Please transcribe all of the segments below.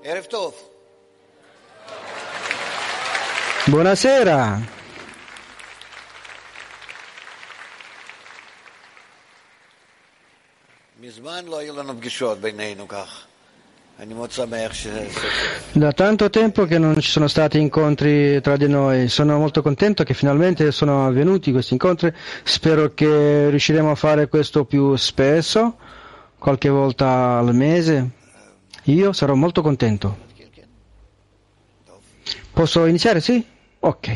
ערב טוב. Buonasera. מזמן לא היו לנו פגישות בינינו כך. אני מאוד שמח Da tanto tempo che non ci sono stati incontri tra di noi. Sono molto contento che finalmente sono avvenuti questi incontri. Spero che riusciremo a fare questo più spesso, qualche volta al mese. Io sarò molto contento. Posso iniziare? Sì? Ok.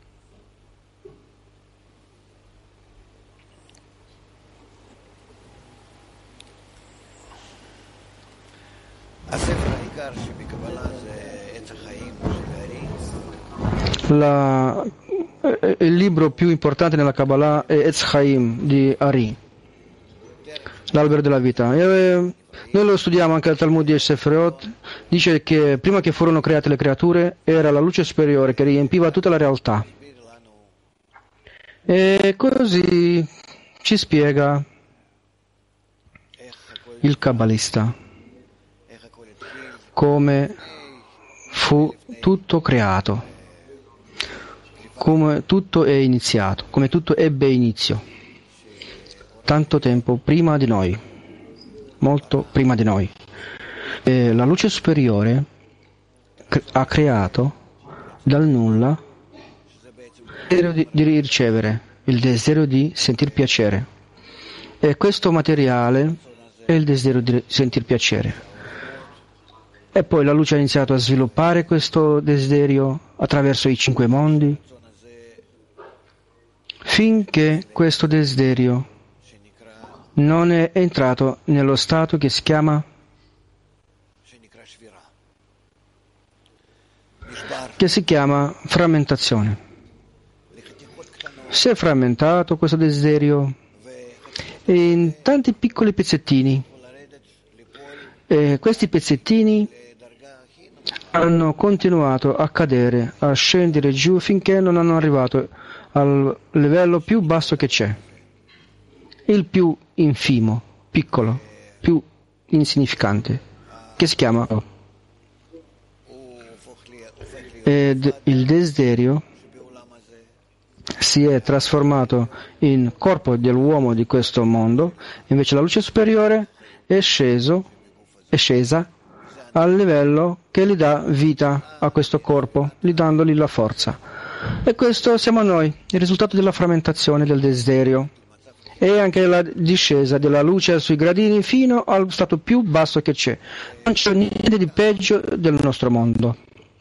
הספר העיקר שבקבלה זה עץ החיים של הארי. Il libro più importante nella Kabbalah è Etz Chaim di Ari, l'albero della vita. Noi lo studiamo anche al Talmud di Sefirot. Dice che prima che furono create le creature era la luce superiore che riempiva tutta la realtà. E così ci spiega il kabbalista come fu tutto creato, come tutto è iniziato, come tutto ebbe inizio, tanto tempo prima di noi, molto prima di noi. E la luce superiore ha creato dal nulla il desiderio di ricevere, il desiderio di sentir piacere. E questo materiale è il desiderio di sentir piacere. E poi la luce ha iniziato a sviluppare questo desiderio attraverso i 5 mondi, finché questo desiderio non è entrato nello stato che si chiama frammentazione. Si è frammentato questo desiderio in tanti piccoli pezzettini, e questi pezzettini hanno continuato a cadere, a scendere giù finché non hanno arrivato al livello più basso che c'è, il più infimo, piccolo, più insignificante, che si chiama O. Ed il desiderio si è trasformato in corpo dell'uomo di questo mondo, invece la luce superiore è scesa al livello che gli dà vita a questo corpo, gli dandogli la forza. E questo siamo noi, il risultato della frammentazione del desiderio e anche la discesa della luce sui gradini fino al stato più basso che c'è. Non c'è niente di peggio del nostro mondo.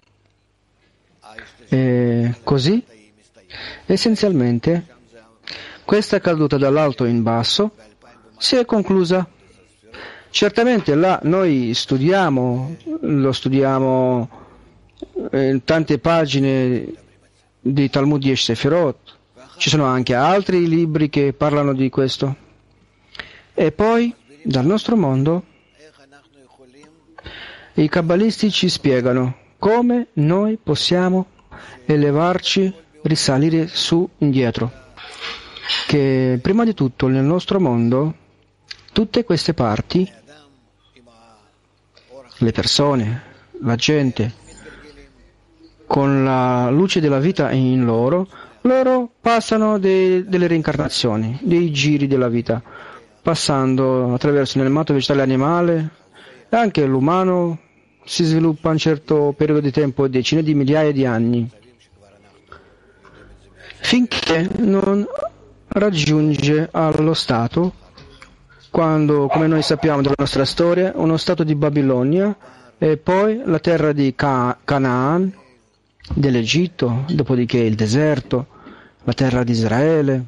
E così, essenzialmente, questa caduta dall'alto in basso si è conclusa. Certamente là noi lo studiamo in tante pagine di Talmud di Sefirot, ci sono anche altri libri che parlano di questo. E poi, dal nostro mondo, i kabbalisti ci spiegano come noi possiamo elevarci, risalire su indietro, che prima di tutto nel nostro mondo tutte queste parti, le persone, la gente, con la luce della vita in loro passano delle reincarnazioni, dei giri della vita, passando attraverso il nemato vegetale e animale, e anche l'umano si sviluppa un certo periodo di tempo, decine di migliaia di anni, finché non raggiunge allo stato, quando, come noi sappiamo dalla nostra storia, uno stato di Babilonia e poi la terra di Canaan, dell'Egitto, dopodiché il deserto, la terra di Israele,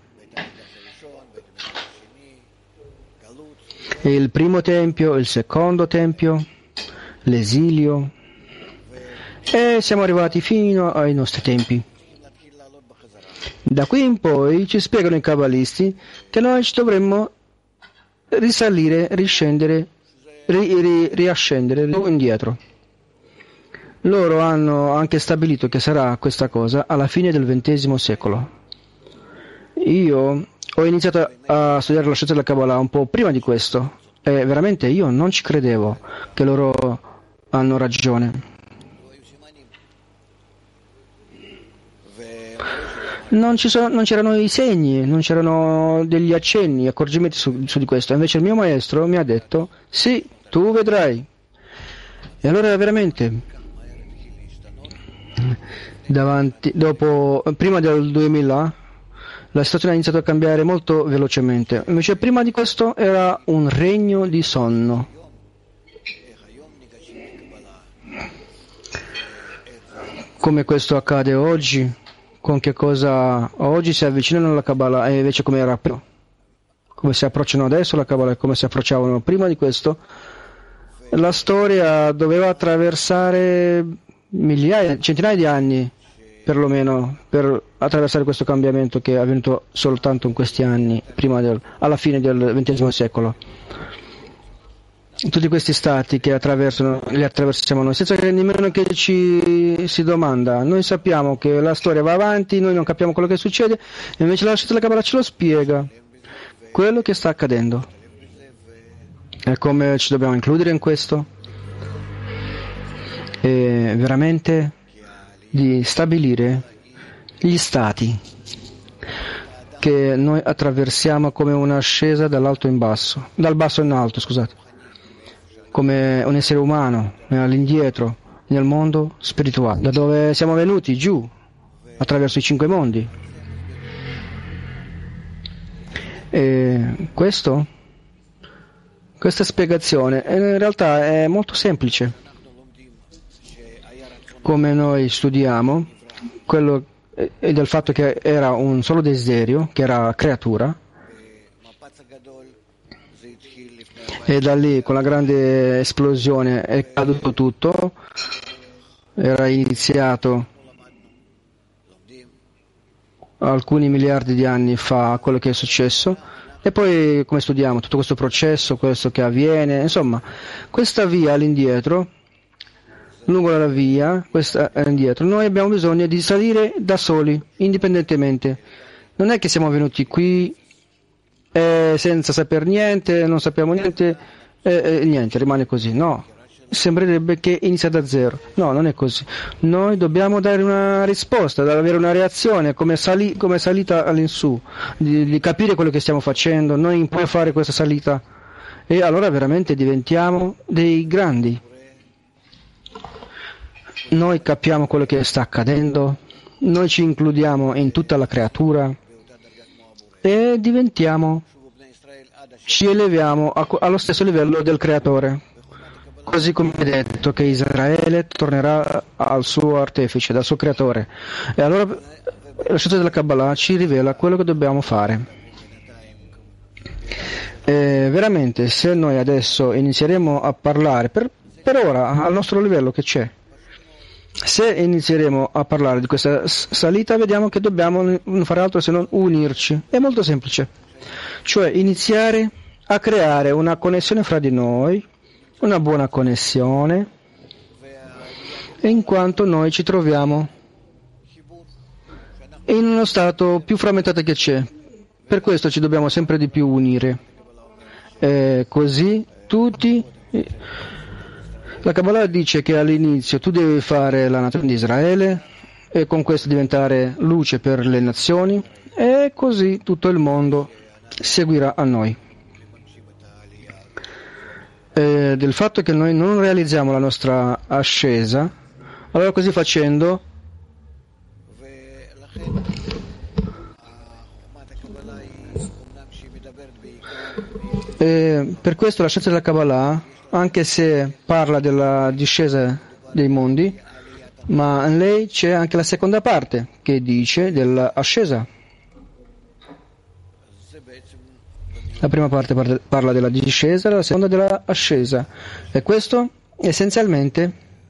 e il primo tempio, il secondo tempio, l'esilio, e siamo arrivati fino ai nostri tempi. Da qui in poi ci spiegano i kabbalisti che noi ci dovremmo risalire, riscendere, riascendere indietro. Loro hanno anche stabilito che sarà questa cosa alla fine del XX secolo. Io ho iniziato a studiare la scienza della Kabbalah un po' prima di questo e veramente io non ci credevo che loro hanno ragione. Non c'erano i segni, non c'erano degli accenni, accorgimenti su di questo. Invece il mio maestro mi ha detto, sì, tu vedrai. E allora veramente, prima del 2000, la situazione ha iniziato a cambiare molto velocemente. Invece prima di questo era un regno di sonno. Come questo accade oggi, con che cosa oggi si avvicinano alla Kabbalah e invece come era prima, come si approcciano adesso alla Kabbalah e come si approcciavano prima di questo, la storia doveva attraversare centinaia di anni perlomeno per attraversare questo cambiamento che è avvenuto soltanto in questi anni, alla fine del XX secolo. Tutti questi stati che li attraversiamo noi, senza che nemmeno che si domanda. Noi sappiamo che la storia va avanti, noi non capiamo quello che succede, e invece la scienza della Kabbalah ce lo spiega, quello che sta accadendo. E come ci dobbiamo includere in questo? E veramente di stabilire gli stati che noi attraversiamo come un'ascesa dall'alto in basso, dal basso in alto, scusate. Come un essere umano all'indietro nel mondo spirituale, da dove siamo venuti giù attraverso i 5 mondi. E questa spiegazione in realtà è molto semplice. Come noi studiamo, quello è del fatto che era un solo desiderio, che era creatura, e da lì con la grande esplosione è caduto tutto, era iniziato alcuni miliardi di anni fa quello che è successo, e poi come studiamo tutto questo processo, questo che avviene, insomma questa via all'indietro, lungo la via, questa all'indietro, noi abbiamo bisogno di salire da soli, indipendentemente. Non è che siamo venuti qui senza saper niente, non sappiamo niente, niente, rimane così. No, sembrerebbe che inizia da zero. No, non è così. Noi dobbiamo dare una risposta, avere una reazione, come salita all'insù, di capire quello che stiamo facendo, noi puoi fare questa salita, e allora veramente diventiamo dei grandi. Noi capiamo quello che sta accadendo, noi ci includiamo in tutta la creatura, e ci eleviamo allo stesso livello del creatore, così come è detto che Israele tornerà al suo artefice, dal suo creatore. E allora la scienza della Kabbalah ci rivela quello che dobbiamo fare. E veramente, se noi adesso inizieremo a parlare, per ora al nostro livello che c'è, se inizieremo a parlare di questa salita, vediamo che dobbiamo non fare altro se non unirci. È molto semplice, cioè iniziare a creare una connessione fra di noi, una buona connessione, in quanto noi ci troviamo in uno stato più frammentato che c'è. Per questo ci dobbiamo sempre di più unire. Così tutti... La Kabbalah dice che all'inizio tu devi fare la nazione di Israele e con questo diventare luce per le nazioni, e così tutto il mondo seguirà a noi. Del fatto che noi non realizziamo la nostra ascesa, allora così facendo per questo la scienza della Kabbalah, anche se parla della discesa dei mondi, ma in lei c'è anche la seconda parte che dice dell'ascesa. La prima parte parla della discesa, la seconda dell'ascesa, e questo essenzialmente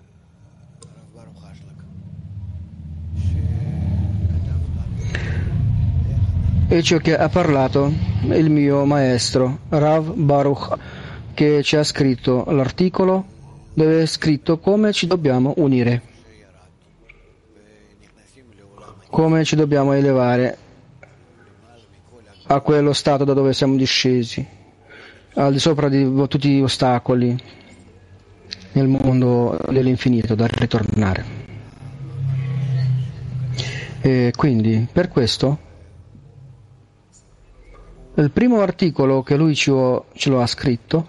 è ciò che ha parlato il mio maestro Rav Baruch, che ci ha scritto l'articolo dove è scritto come ci dobbiamo unire, come ci dobbiamo elevare a quello stato da dove siamo discesi, al di sopra di tutti gli ostacoli. nel mondo dell'infinito da ritornare. E quindi, per questo, il primo articolo che lui ce lo ha scritto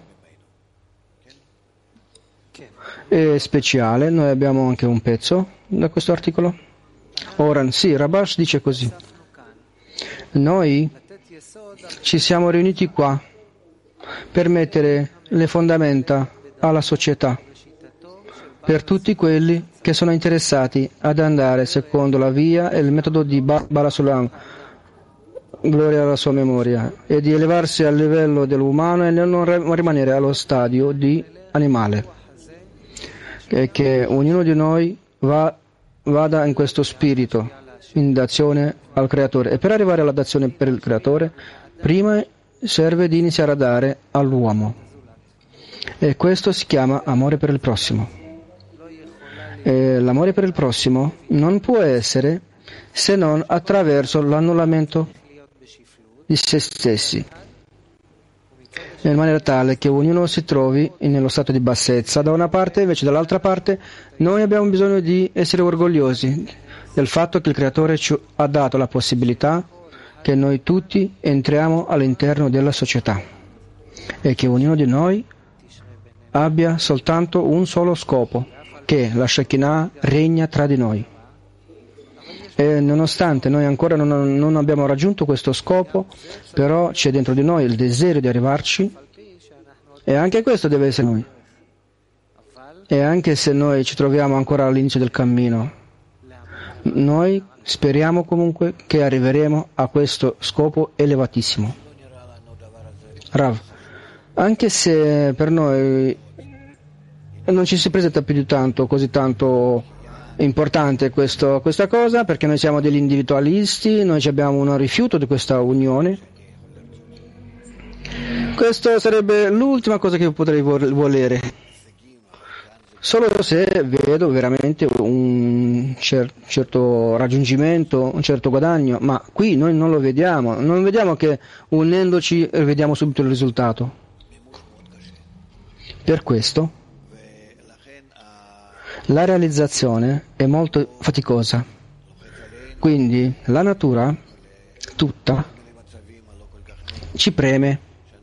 è speciale. Noi abbiamo anche un pezzo da questo articolo. Ora, sì, Rabash dice così: noi ci siamo riuniti qua per mettere le fondamenta alla società per tutti quelli che sono interessati ad andare secondo la via e il metodo di Bala Sulam, gloria alla sua memoria, e di elevarsi al livello dell'umano e non rimanere allo stadio di animale, e che ognuno di noi vada in questo spirito in dazione al Creatore. E per arrivare alla dazione per il Creatore, prima serve di iniziare a dare all'uomo, e questo si chiama amore per il prossimo. E l'amore per il prossimo non può essere se non attraverso l'annullamento di se stessi, in maniera tale che ognuno si trovi nello stato di bassezza da una parte, invece dall'altra parte noi abbiamo bisogno di essere orgogliosi del fatto che il Creatore ci ha dato la possibilità che noi tutti entriamo all'interno della società e che ognuno di noi abbia soltanto un solo scopo, che la Shekinah regna tra di noi. E nonostante noi ancora non abbiamo raggiunto questo scopo, però c'è dentro di noi il desiderio di arrivarci, e anche questo deve essere noi. E anche se noi ci troviamo ancora all'inizio del cammino, noi speriamo comunque che arriveremo a questo scopo elevatissimo. Rav, anche se per noi non ci si presenta più di tanto, così tanto importante questa cosa, perché noi siamo degli individualisti, noi abbiamo un rifiuto di questa unione. Questa sarebbe l'ultima cosa che io potrei volere, solo se vedo veramente un certo raggiungimento, un certo guadagno, ma qui noi non lo vediamo, non vediamo che unendoci vediamo subito il risultato. Per questo la realizzazione è molto faticosa, quindi la natura tutta ci preme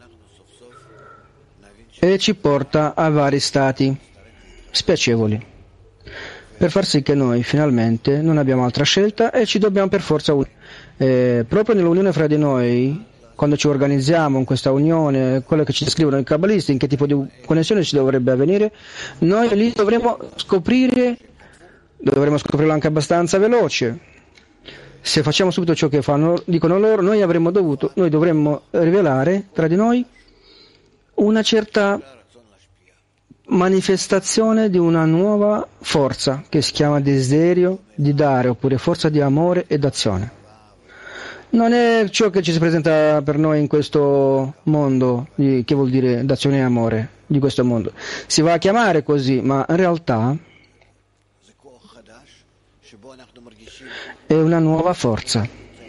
e ci porta a vari stati spiacevoli, per far sì che noi finalmente non abbiamo altra scelta e ci dobbiamo per forza unire. Proprio nell'unione fra di noi, quando ci organizziamo in questa unione, quello che ci descrivono i kabbalisti, in che tipo di connessione ci dovrebbe avvenire, noi lì dovremmo scoprirlo anche abbastanza veloce. Se facciamo subito ciò che dicono loro, noi dovremmo rivelare tra di noi una certa manifestazione di una nuova forza che si chiama desiderio di dare, oppure forza di amore ed azione. Non è ciò che ci si presenta per noi in questo mondo, che vuol dire d'azione e amore di questo mondo. Si va a chiamare così, ma in realtà è una nuova forza,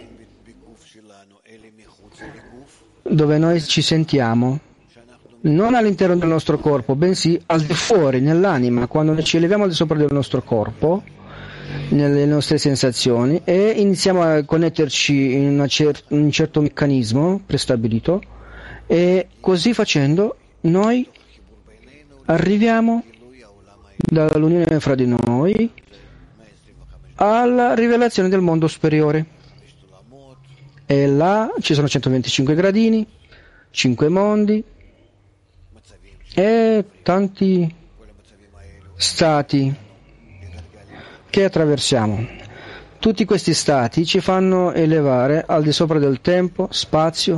dove noi ci sentiamo non all'interno del nostro corpo, bensì al di fuori, nell'anima, quando noi ci eleviamo al di sopra del nostro corpo, nelle nostre sensazioni, e iniziamo a connetterci in un certo meccanismo prestabilito, e così facendo noi arriviamo dall'unione fra di noi alla rivelazione del mondo superiore, e là ci sono 125 gradini, 5 mondi e tanti stati che attraversiamo. Tutti questi stati ci fanno elevare al di sopra del tempo, spazio,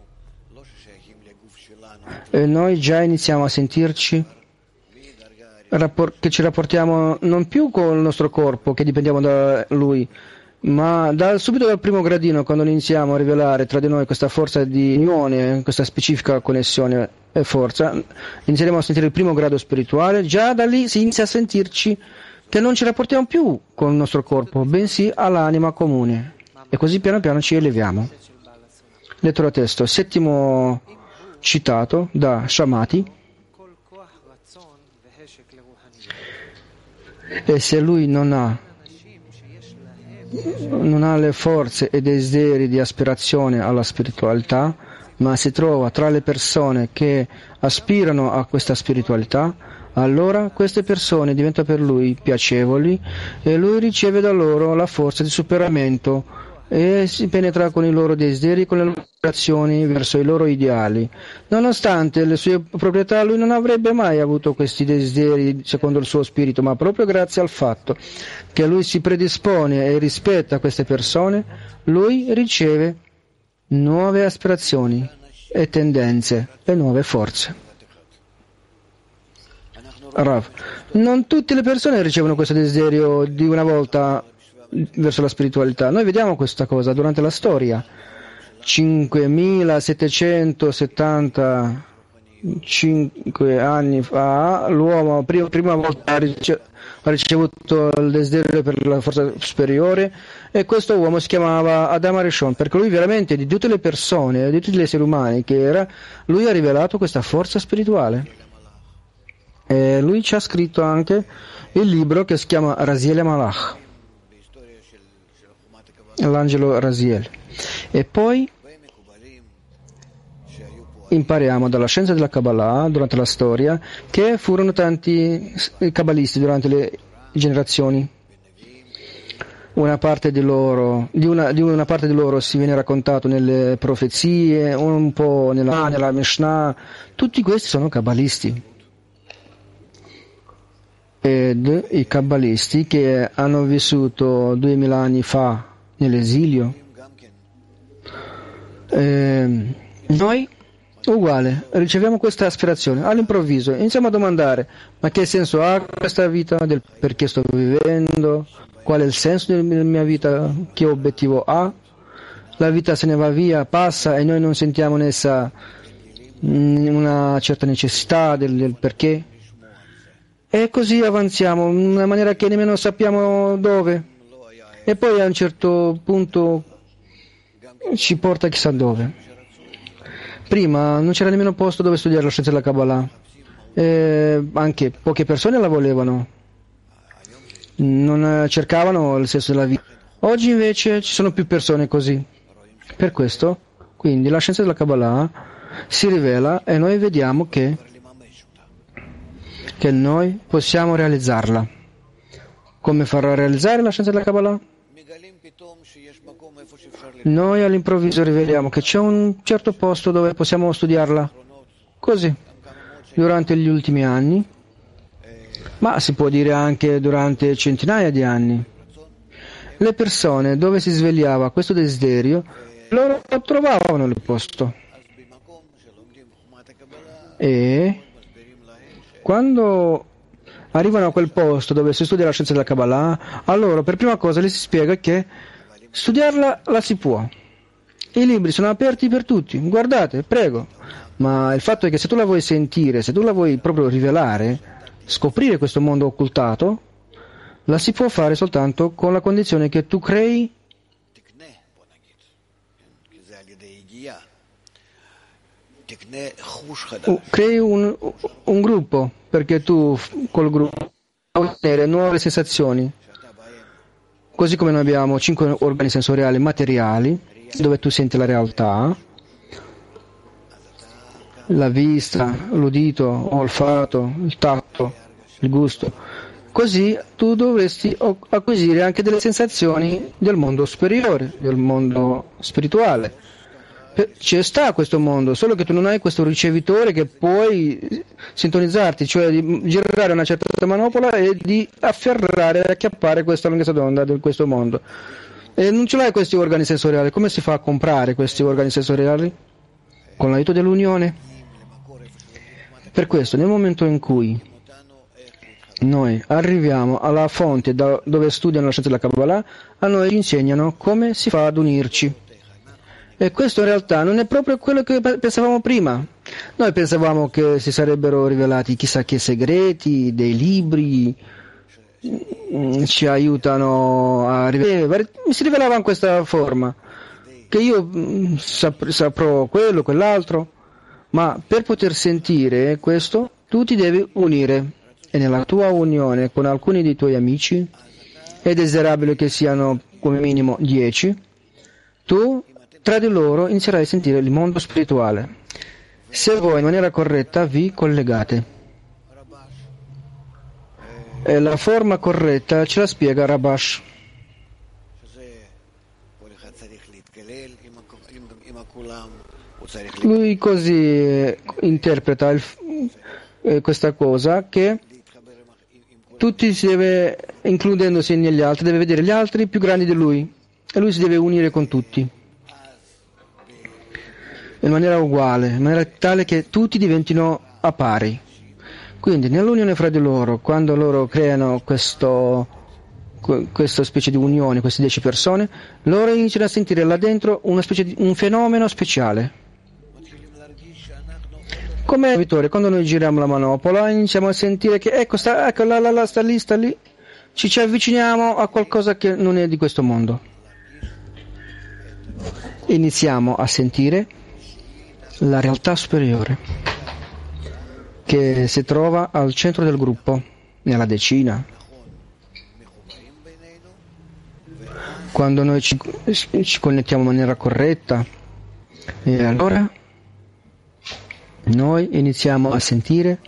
e noi già iniziamo a sentirci che ci rapportiamo non più con il nostro corpo, che dipendiamo da lui, ma subito dal primo gradino, quando iniziamo a rivelare tra di noi questa forza di unione, questa specifica connessione e forza, inizieremo a sentire il primo grado spirituale. Già da lì si inizia a sentirci che non ci rapportiamo più con il nostro corpo, bensì all'anima comune, e così piano piano ci eleviamo. Lettera testo, settimo citato da Shamati. E se lui non ha le forze e desideri di aspirazione alla spiritualità, ma si trova tra le persone che aspirano a questa spiritualità, allora queste persone diventano per lui piacevoli e lui riceve da loro la forza di superamento e si penetra con i loro desideri, con le loro aspirazioni verso i loro ideali. Nonostante le sue proprietà, lui non avrebbe mai avuto questi desideri secondo il suo spirito, ma proprio grazie al fatto che lui si predispone e rispetta queste persone, lui riceve nuove aspirazioni e tendenze e nuove forze. Rav, non tutte le persone ricevono questo desiderio di una volta verso la spiritualità. Noi vediamo questa cosa durante la storia. 5775 anni fa l'uomo prima volta ha ricevuto il desiderio per la forza superiore, e questo uomo si chiamava Adam Arishon, perché lui veramente di tutte le persone, di tutti gli esseri umani che era, lui ha rivelato questa forza spirituale. E lui ci ha scritto anche il libro che si chiama Raziel Malach, l'angelo Raziel. E poi impariamo dalla scienza della Kabbalah durante la storia che furono tanti kabbalisti durante le generazioni. Una parte di una parte di loro si viene raccontato nelle profezie, un po' nella Mishnah. Tutti questi sono kabbalisti. Ed i kabbalisti che hanno vissuto 2000 anni fa nell'esilio, noi uguale, riceviamo questa aspirazione, all'improvviso iniziamo a domandare: ma che senso ha questa vita, del perché sto vivendo, qual è il senso della mia vita, che obiettivo ha? La vita se ne va via, passa, e noi non sentiamo in essa una certa necessità del perché, e così avanziamo in una maniera che nemmeno sappiamo dove, e poi a un certo punto ci porta chissà dove. Prima non c'era nemmeno posto dove studiare la scienza della Kabbalah, anche poche persone la volevano, non cercavano il senso della vita. Oggi invece ci sono più persone così. Per questo, quindi, la scienza della Kabbalah si rivela e noi vediamo che noi possiamo realizzarla. Come farò a realizzare la scienza della Kabbalah? Noi all'improvviso riveliamo che c'è un certo posto dove possiamo studiarla. Così, durante gli ultimi anni, ma si può dire anche durante centinaia di anni, le persone dove si svegliava questo desiderio, loro trovavano il posto. E quando arrivano a quel posto dove si studia la scienza della Kabbalah, allora per prima cosa gli si spiega che studiarla la si può. I libri sono aperti per tutti, guardate, prego. Ma il fatto è che se tu la vuoi sentire, se tu la vuoi proprio rivelare, scoprire questo mondo occultato, la si può fare soltanto con la condizione che tu crei un gruppo, perché tu col gruppo puoi ottenere nuove sensazioni. Così come noi abbiamo 5 organi sensoriali materiali, dove tu senti la realtà, la vista, l'udito, l'olfatto, il tatto, il gusto. Così tu dovresti acquisire anche delle sensazioni del mondo superiore, del mondo spirituale. Ci sta questo mondo, solo che tu non hai questo ricevitore che puoi sintonizzarti, cioè di girare una certa manopola e di afferrare e acchiappare questa lunghezza d'onda di questo mondo. E non ce l'hai questi organi sensoriali. Come si fa a comprare questi organi sensoriali? Con l'aiuto dell'unione. Per questo, nel momento in cui noi arriviamo alla fonte dove studiano la scienza della Kabbalah, a noi ci insegnano come si fa ad unirci. E questo in realtà non è proprio quello che pensavamo prima. Noi pensavamo che si sarebbero rivelati chissà che segreti, dei libri ci aiutano a rivelare. Si rivelava in questa forma, che io saprò quello, quell'altro, ma per poter sentire questo tu ti devi unire. e nella tua unione con alcuni dei tuoi amici, è desiderabile che siano come minimo 10, tu tra di loro inizierai a sentire il mondo spirituale. Se voi in maniera corretta vi collegate. E la forma corretta ce la spiega Rabash. Lui così interpreta questa cosa, che tutti si deve, includendosi negli altri, deve vedere gli altri più grandi di lui e lui si deve unire con tutti in maniera uguale, in maniera tale che tutti diventino a pari. Quindi nell'unione fra di loro, quando loro creano questa specie di unione, queste 10 persone, loro iniziano a sentire là dentro una specie di un fenomeno speciale. Come Vittorio, quando noi giriamo la manopola iniziamo a sentire che ecco sta lì, ci avviciniamo a qualcosa che non è di questo mondo. Iniziamo a sentire la realtà superiore che si trova al centro del gruppo, nella decina. Quando noi ci connettiamo in maniera corretta, e allora noi iniziamo a sentire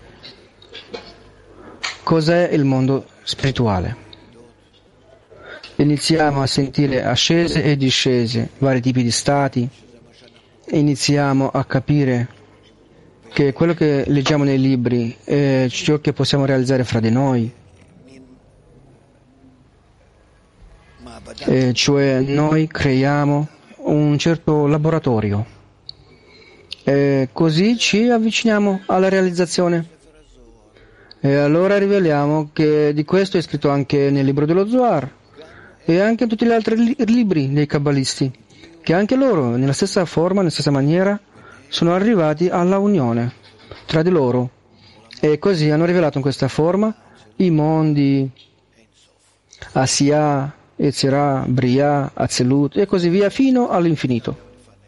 cos'è il mondo spirituale. Iniziamo a sentire ascese e discese, vari tipi di stati. Iniziamo a capire che quello che leggiamo nei libri è ciò che possiamo realizzare fra di noi. Cioè noi creiamo un certo laboratorio e così ci avviciniamo alla realizzazione. E allora riveliamo che di questo è scritto anche nel libro dello Zohar e anche in tutti gli altri libri dei kabbalisti, che anche loro nella stessa forma, nella stessa maniera sono arrivati alla unione tra di loro e così hanno rivelato in questa forma i mondi Asiya, Yetzirah, Briah, Atzilut e così via fino all'infinito.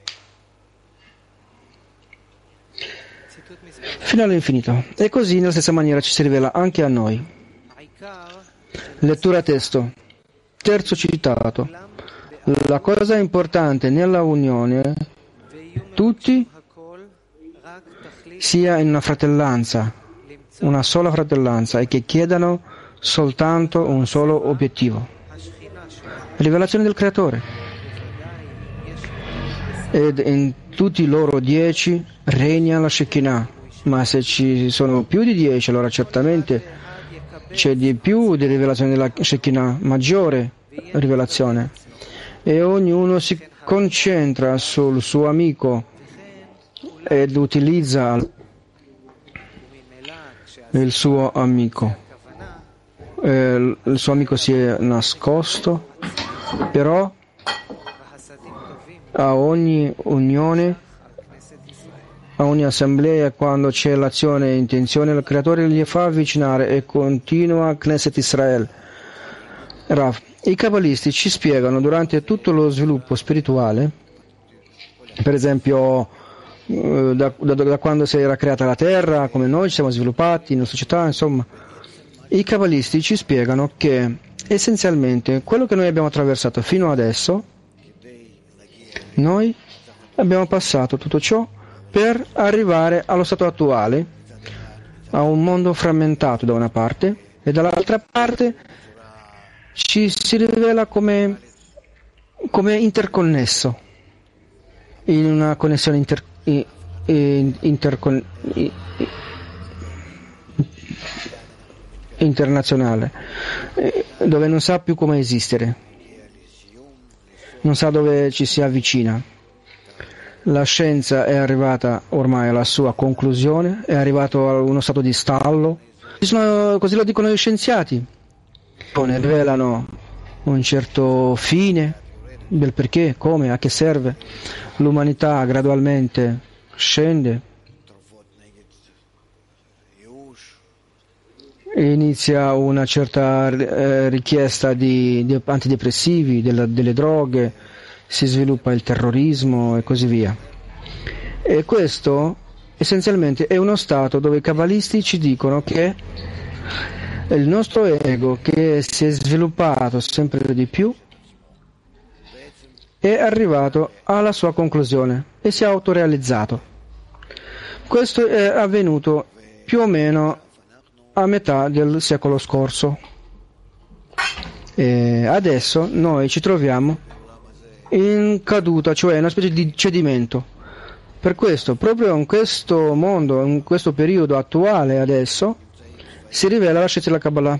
Fino all'infinito. E così nella stessa maniera ci si rivela anche a noi. Lettura testo. Terzo citato. La cosa importante nella unione, tutti sia in una fratellanza, una sola fratellanza, e che chiedano soltanto un solo obiettivo. Rivelazione del Creatore. Ed in tutti loro 10 regna la Shekinah, ma se ci sono più di 10 allora certamente c'è di più di rivelazione della Shekinah, maggiore rivelazione, e ognuno si concentra sul suo amico ed utilizza il suo amico. Il suo amico si è nascosto, però a ogni unione, a ogni assemblea, quando c'è l'azione e intenzione, il Creatore gli fa avvicinare e continua Knesset Israel. Rav, i Kabbalisti ci spiegano durante tutto lo sviluppo spirituale, per esempio da quando si era creata la terra, come noi ci siamo sviluppati nella società, insomma, i Kabbalisti ci spiegano che essenzialmente quello che noi abbiamo attraversato fino adesso, noi abbiamo passato tutto ciò per arrivare allo stato attuale, a un mondo frammentato da una parte e dall'altra parte ci si rivela come interconnesso in una connessione internazionale, dove non sa più come esistere, non sa dove ci si avvicina. La scienza è arrivata ormai alla sua conclusione, è arrivato a uno stato di stallo, così lo dicono gli scienziati, ne rivelano un certo fine del perché, come, a che serve. L'umanità gradualmente scende, inizia una certa richiesta di antidepressivi, delle droghe, si sviluppa il terrorismo e così via. E questo essenzialmente è uno stato dove i kabbalisti ci dicono che Il nostro ego, che si è sviluppato sempre di più, è arrivato alla sua conclusione e si è autorealizzato. Questo è avvenuto più o meno a metà del secolo scorso. E adesso noi ci troviamo in caduta, cioè una specie di cedimento. Per questo, proprio in questo mondo, in questo periodo attuale adesso, si rivela la scienza della Kabbalah.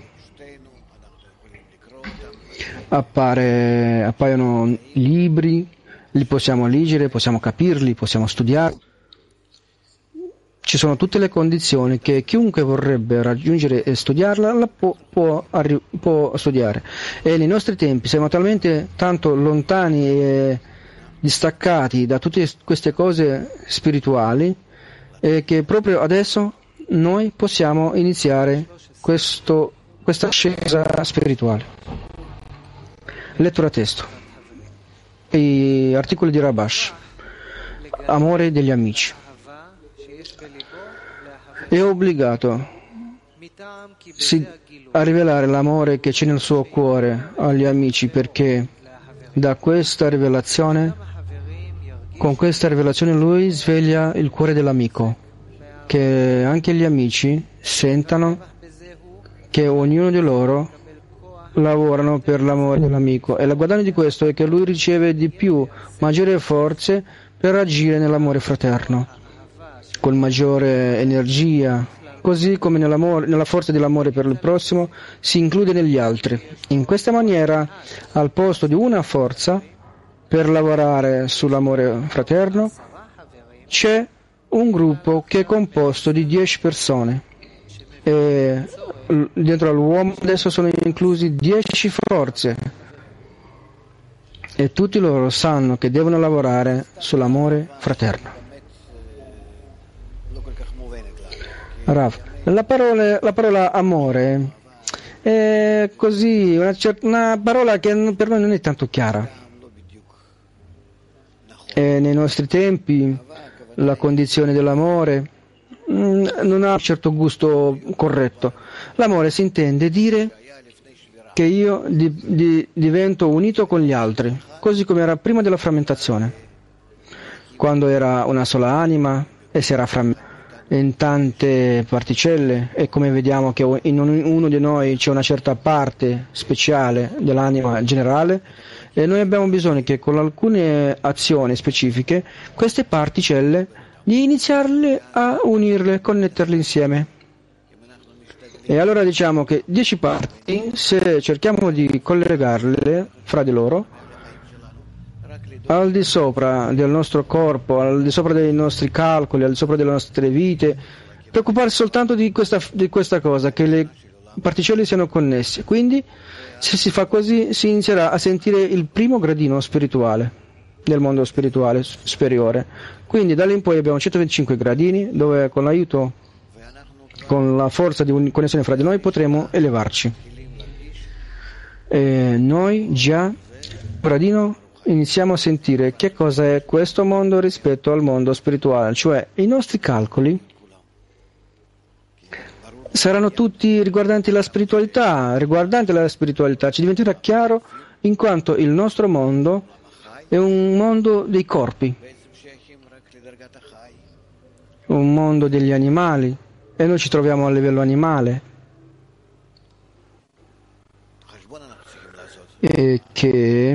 Appaiono libri, li possiamo leggere, possiamo capirli, possiamo studiare. Ci sono tutte le condizioni che chiunque vorrebbe raggiungere e studiarla la può studiare. E nei nostri tempi siamo talmente tanto lontani e distaccati da tutte queste cose spirituali che proprio adesso noi possiamo iniziare questa ascesa spirituale. Lettura testo. Gli articoli di Rabash. Amore degli amici. È obbligato a rivelare l'amore che c'è nel suo cuore agli amici, perché da questa rivelazione, con questa rivelazione lui sveglia il cuore dell'amico, che anche gli amici sentano che ognuno di loro lavorano per l'amore dell'amico, e il guadagno di questo è che lui riceve di più maggiori forze per agire nell'amore fraterno, con maggiore energia, così come nella forza dell'amore per il prossimo si include negli altri. In questa maniera, al posto di una forza per lavorare sull'amore fraterno, c'è un gruppo che è composto di 10 persone, e dentro all'uomo adesso sono inclusi 10 forze, e tutti loro sanno che devono lavorare sull'amore fraterno. Rav, la parola amore è così, una parola che per noi non è tanto chiara. E nei nostri tempi la condizione dell'amore non ha un certo gusto corretto. L'amore si intende dire che io divento unito con gli altri, così come era prima della frammentazione, quando era una sola anima e si era frammentata in tante particelle, e come vediamo che in uno di noi c'è una certa parte speciale dell'anima generale, e noi abbiamo bisogno che con alcune azioni specifiche queste particelle di iniziarle a unirle, connetterle insieme. E allora diciamo che 10 parti, se cerchiamo di collegarle fra di loro, al di sopra del nostro corpo, al di sopra dei nostri calcoli, al di sopra delle nostre vite, preoccuparsi soltanto di questa cosa, che le particelle siano connesse. Quindi, se si fa così, si inizierà a sentire il primo gradino spirituale del mondo spirituale superiore. Quindi da lì in poi abbiamo 125 gradini, dove con l'aiuto, con la forza di connessione fra di noi, potremo elevarci. E noi già gradino iniziamo a sentire che cosa è questo mondo rispetto al mondo spirituale, cioè i nostri calcoli saranno tutti riguardanti la spiritualità, ci diventerà chiaro in quanto il nostro mondo è un mondo dei corpi, un mondo degli animali, e noi ci troviamo a livello animale, e che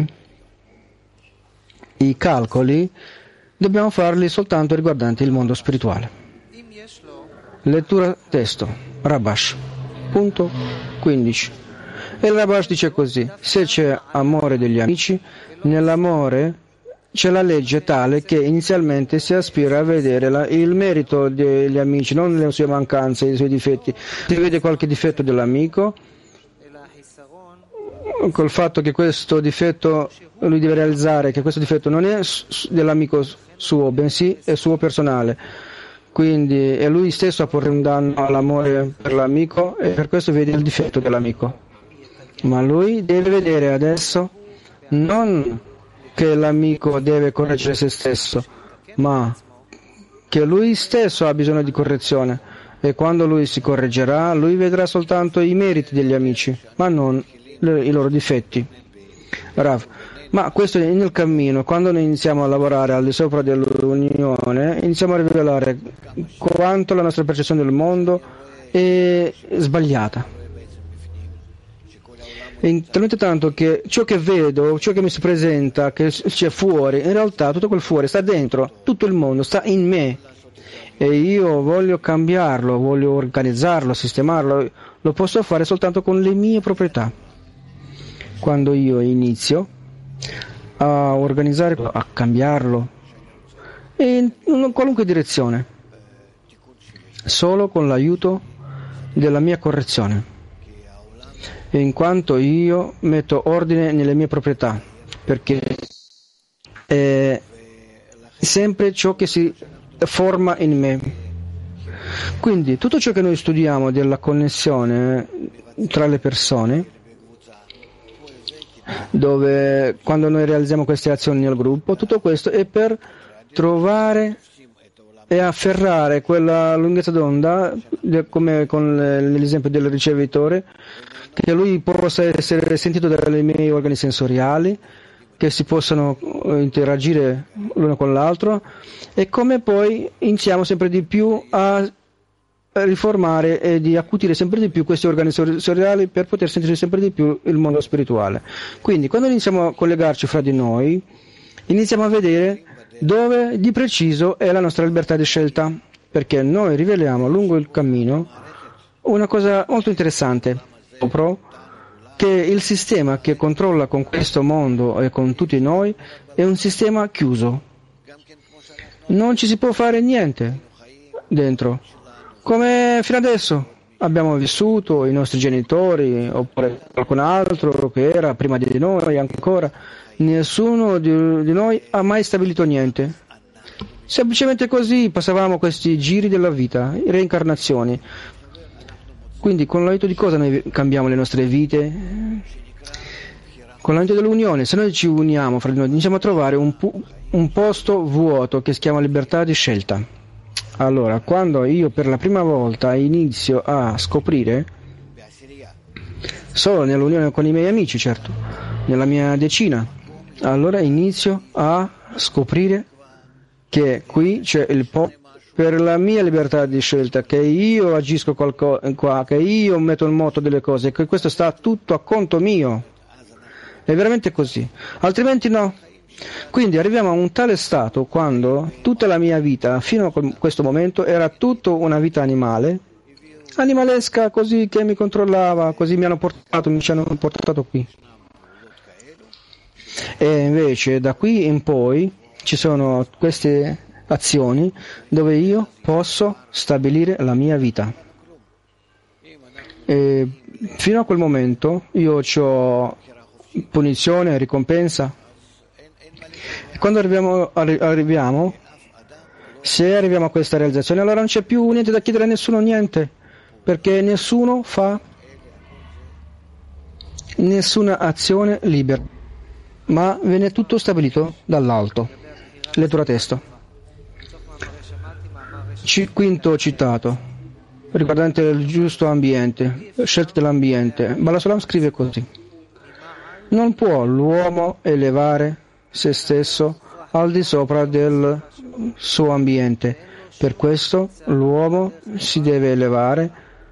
i calcoli dobbiamo farli soltanto riguardanti il mondo spirituale. Lettura testo, Rabash, punto 15. E il Rabash dice così: se c'è amore degli amici, nell'amore c'è la legge tale che inizialmente si aspira a vedere il merito degli amici, non le sue mancanze, i suoi difetti. Si vede qualche difetto dell'amico, col fatto che questo difetto lui deve realizzare che questo difetto non è dell'amico suo, bensì è suo personale, quindi è lui stesso a porre un danno all'amore per l'amico, e per questo vede il difetto dell'amico. Ma lui deve vedere adesso non che l'amico deve correggere se stesso, ma che lui stesso ha bisogno di correzione. e quando lui si correggerà, lui vedrà soltanto i meriti degli amici, ma non i loro difetti. Rav, ma questo è nel cammino. Quando noi iniziamo a lavorare al di sopra dell'unione, iniziamo a rivelare quanto la nostra percezione del mondo è sbagliata. Talmente tanto che ciò che vedo, ciò che mi si presenta, che c'è fuori, in realtà tutto quel fuori sta dentro, tutto il mondo sta in me. E io voglio cambiarlo, voglio organizzarlo, sistemarlo, lo posso fare soltanto con le mie proprietà. Quando io inizio a organizzare, a cambiarlo, in qualunque direzione, solo con l'aiuto della mia correzione, in quanto io metto ordine nelle mie proprietà, perché è sempre ciò che si forma in me. Quindi tutto ciò che noi studiamo della connessione tra le persone, dove quando noi realizziamo queste azioni nel gruppo, tutto questo è per trovare e afferrare quella lunghezza d'onda, come con l'esempio del ricevitore, che lui possa essere sentito dai miei organi sensoriali, che si possano interagire l'uno con l'altro, e come poi iniziamo sempre di più a riformare e di accutire sempre di più questi organi sensoriali per poter sentire sempre di più il mondo spirituale. Quindi quando iniziamo a collegarci fra di noi, iniziamo a vedere dove di preciso è la nostra libertà di scelta, perché noi riveliamo lungo il cammino una cosa molto interessante, proprio che il sistema che controlla con questo mondo e con tutti noi è un sistema chiuso. Non ci si può fare niente dentro. Come fino adesso abbiamo vissuto, i nostri genitori, oppure qualcun altro che era prima di noi ancora, nessuno di noi ha mai stabilito niente. Semplicemente così passavamo questi giri della vita, reincarnazioni. Quindi con l'aiuto di cosa noi cambiamo le nostre vite? Con l'aiuto dell'unione. Se noi ci uniamo fra di noi, iniziamo a trovare un posto vuoto che si chiama libertà di scelta. Allora, quando io per la prima volta inizio a scoprire, solo nell'unione con i miei amici, certo, nella mia decina, allora inizio a scoprire che qui c'è il posto per la mia libertà di scelta, che io agisco qua, che io metto in moto delle cose, che questo sta tutto a conto mio. È veramente così, altrimenti no. Quindi arriviamo a un tale stato quando tutta la mia vita fino a questo momento era tutto una vita animalesca, così che mi controllava, così mi ci hanno portato qui. E invece da qui in poi ci sono queste azioni dove io posso stabilire la mia vita. E fino a quel momento io ho punizione, ricompensa. E quando arriviamo, se arriviamo a questa realizzazione, allora non c'è più niente da chiedere a nessuno, niente, perché nessuno fa nessuna azione libera, ma viene tutto stabilito dall'alto. Lettura testo. Quinto citato, riguardante il giusto ambiente, scelta dell'ambiente. Balasolam scrive così: non può l'uomo elevare se stesso al di sopra del suo ambiente. Per questo l'uomo si deve elevare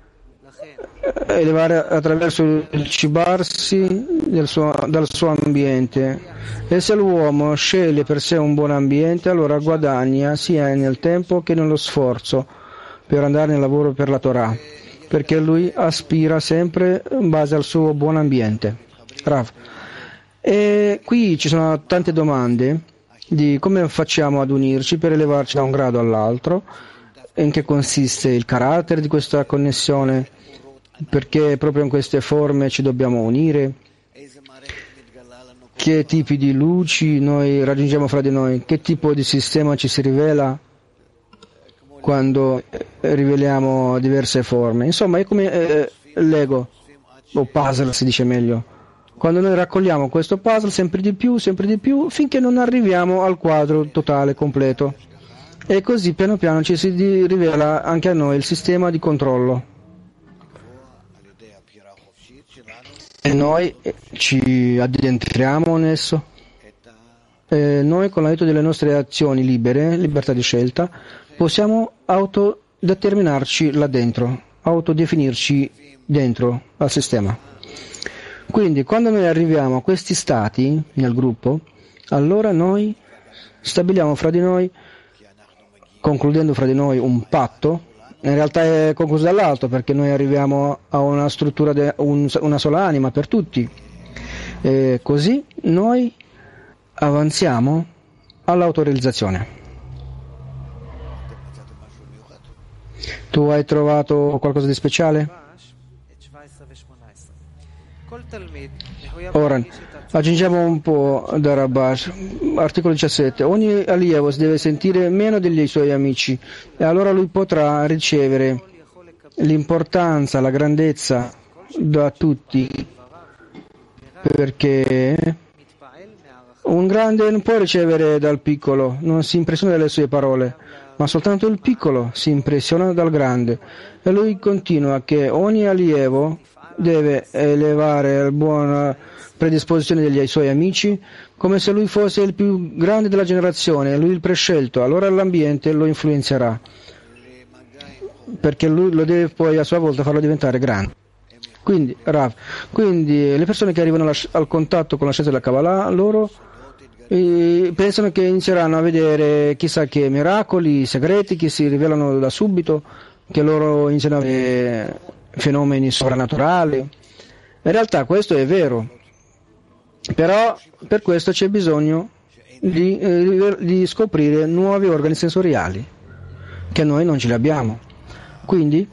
attraverso il cibarsi dal suo ambiente. E se l'uomo sceglie per sé un buon ambiente, allora guadagna sia nel tempo che nello sforzo per andare nel lavoro per la Torah, perché lui aspira sempre in base al suo buon ambiente. Rav. E qui ci sono tante domande di come facciamo ad unirci per elevarci da un grado all'altro, in che consiste il carattere di questa connessione, perché proprio in queste forme ci dobbiamo unire, che tipi di luci noi raggiungiamo fra di noi, che tipo di sistema ci si rivela quando riveliamo diverse forme. Insomma, è come Lego, o puzzle si dice meglio. Quando noi raccogliamo questo puzzle sempre di più, finché non arriviamo al quadro totale, completo. E così piano piano ci si rivela anche a noi il sistema di controllo. E noi ci addentriamo in esso. E noi con l'aiuto delle nostre azioni libere, libertà di scelta, possiamo autodeterminarci là dentro, autodefinirci dentro al sistema. Quindi quando noi arriviamo a questi stati nel gruppo, allora noi stabiliamo fra di noi, concludendo fra di noi un patto. In realtà è concluso dall'alto perché noi arriviamo a una struttura, una sola anima per tutti. E così noi avanziamo all'autorealizzazione. Tu hai trovato qualcosa di speciale? Ora, aggiungiamo un po' da Rabash. Articolo 17. Ogni allievo deve sentire meno degli suoi amici e allora lui potrà ricevere l'importanza, la grandezza da tutti, perché un grande non può ricevere dal piccolo, non si impressiona dalle sue parole, ma soltanto il piccolo si impressiona dal grande. E lui continua che ogni allievo deve elevare la buona predisposizione degli suoi amici come se lui fosse il più grande della generazione, lui il prescelto, allora l'ambiente lo influenzerà, perché lui lo deve poi a sua volta farlo diventare grande. Quindi, le persone che arrivano al contatto con la scienza della Kabbalah, loro pensano che inizieranno a vedere chissà che miracoli, segreti che si rivelano da subito, che loro iniziano a vedere fenomeni sovrannaturali. In realtà questo è vero, però per questo c'è bisogno di scoprire nuovi organi sensoriali che noi non ce li abbiamo. Quindi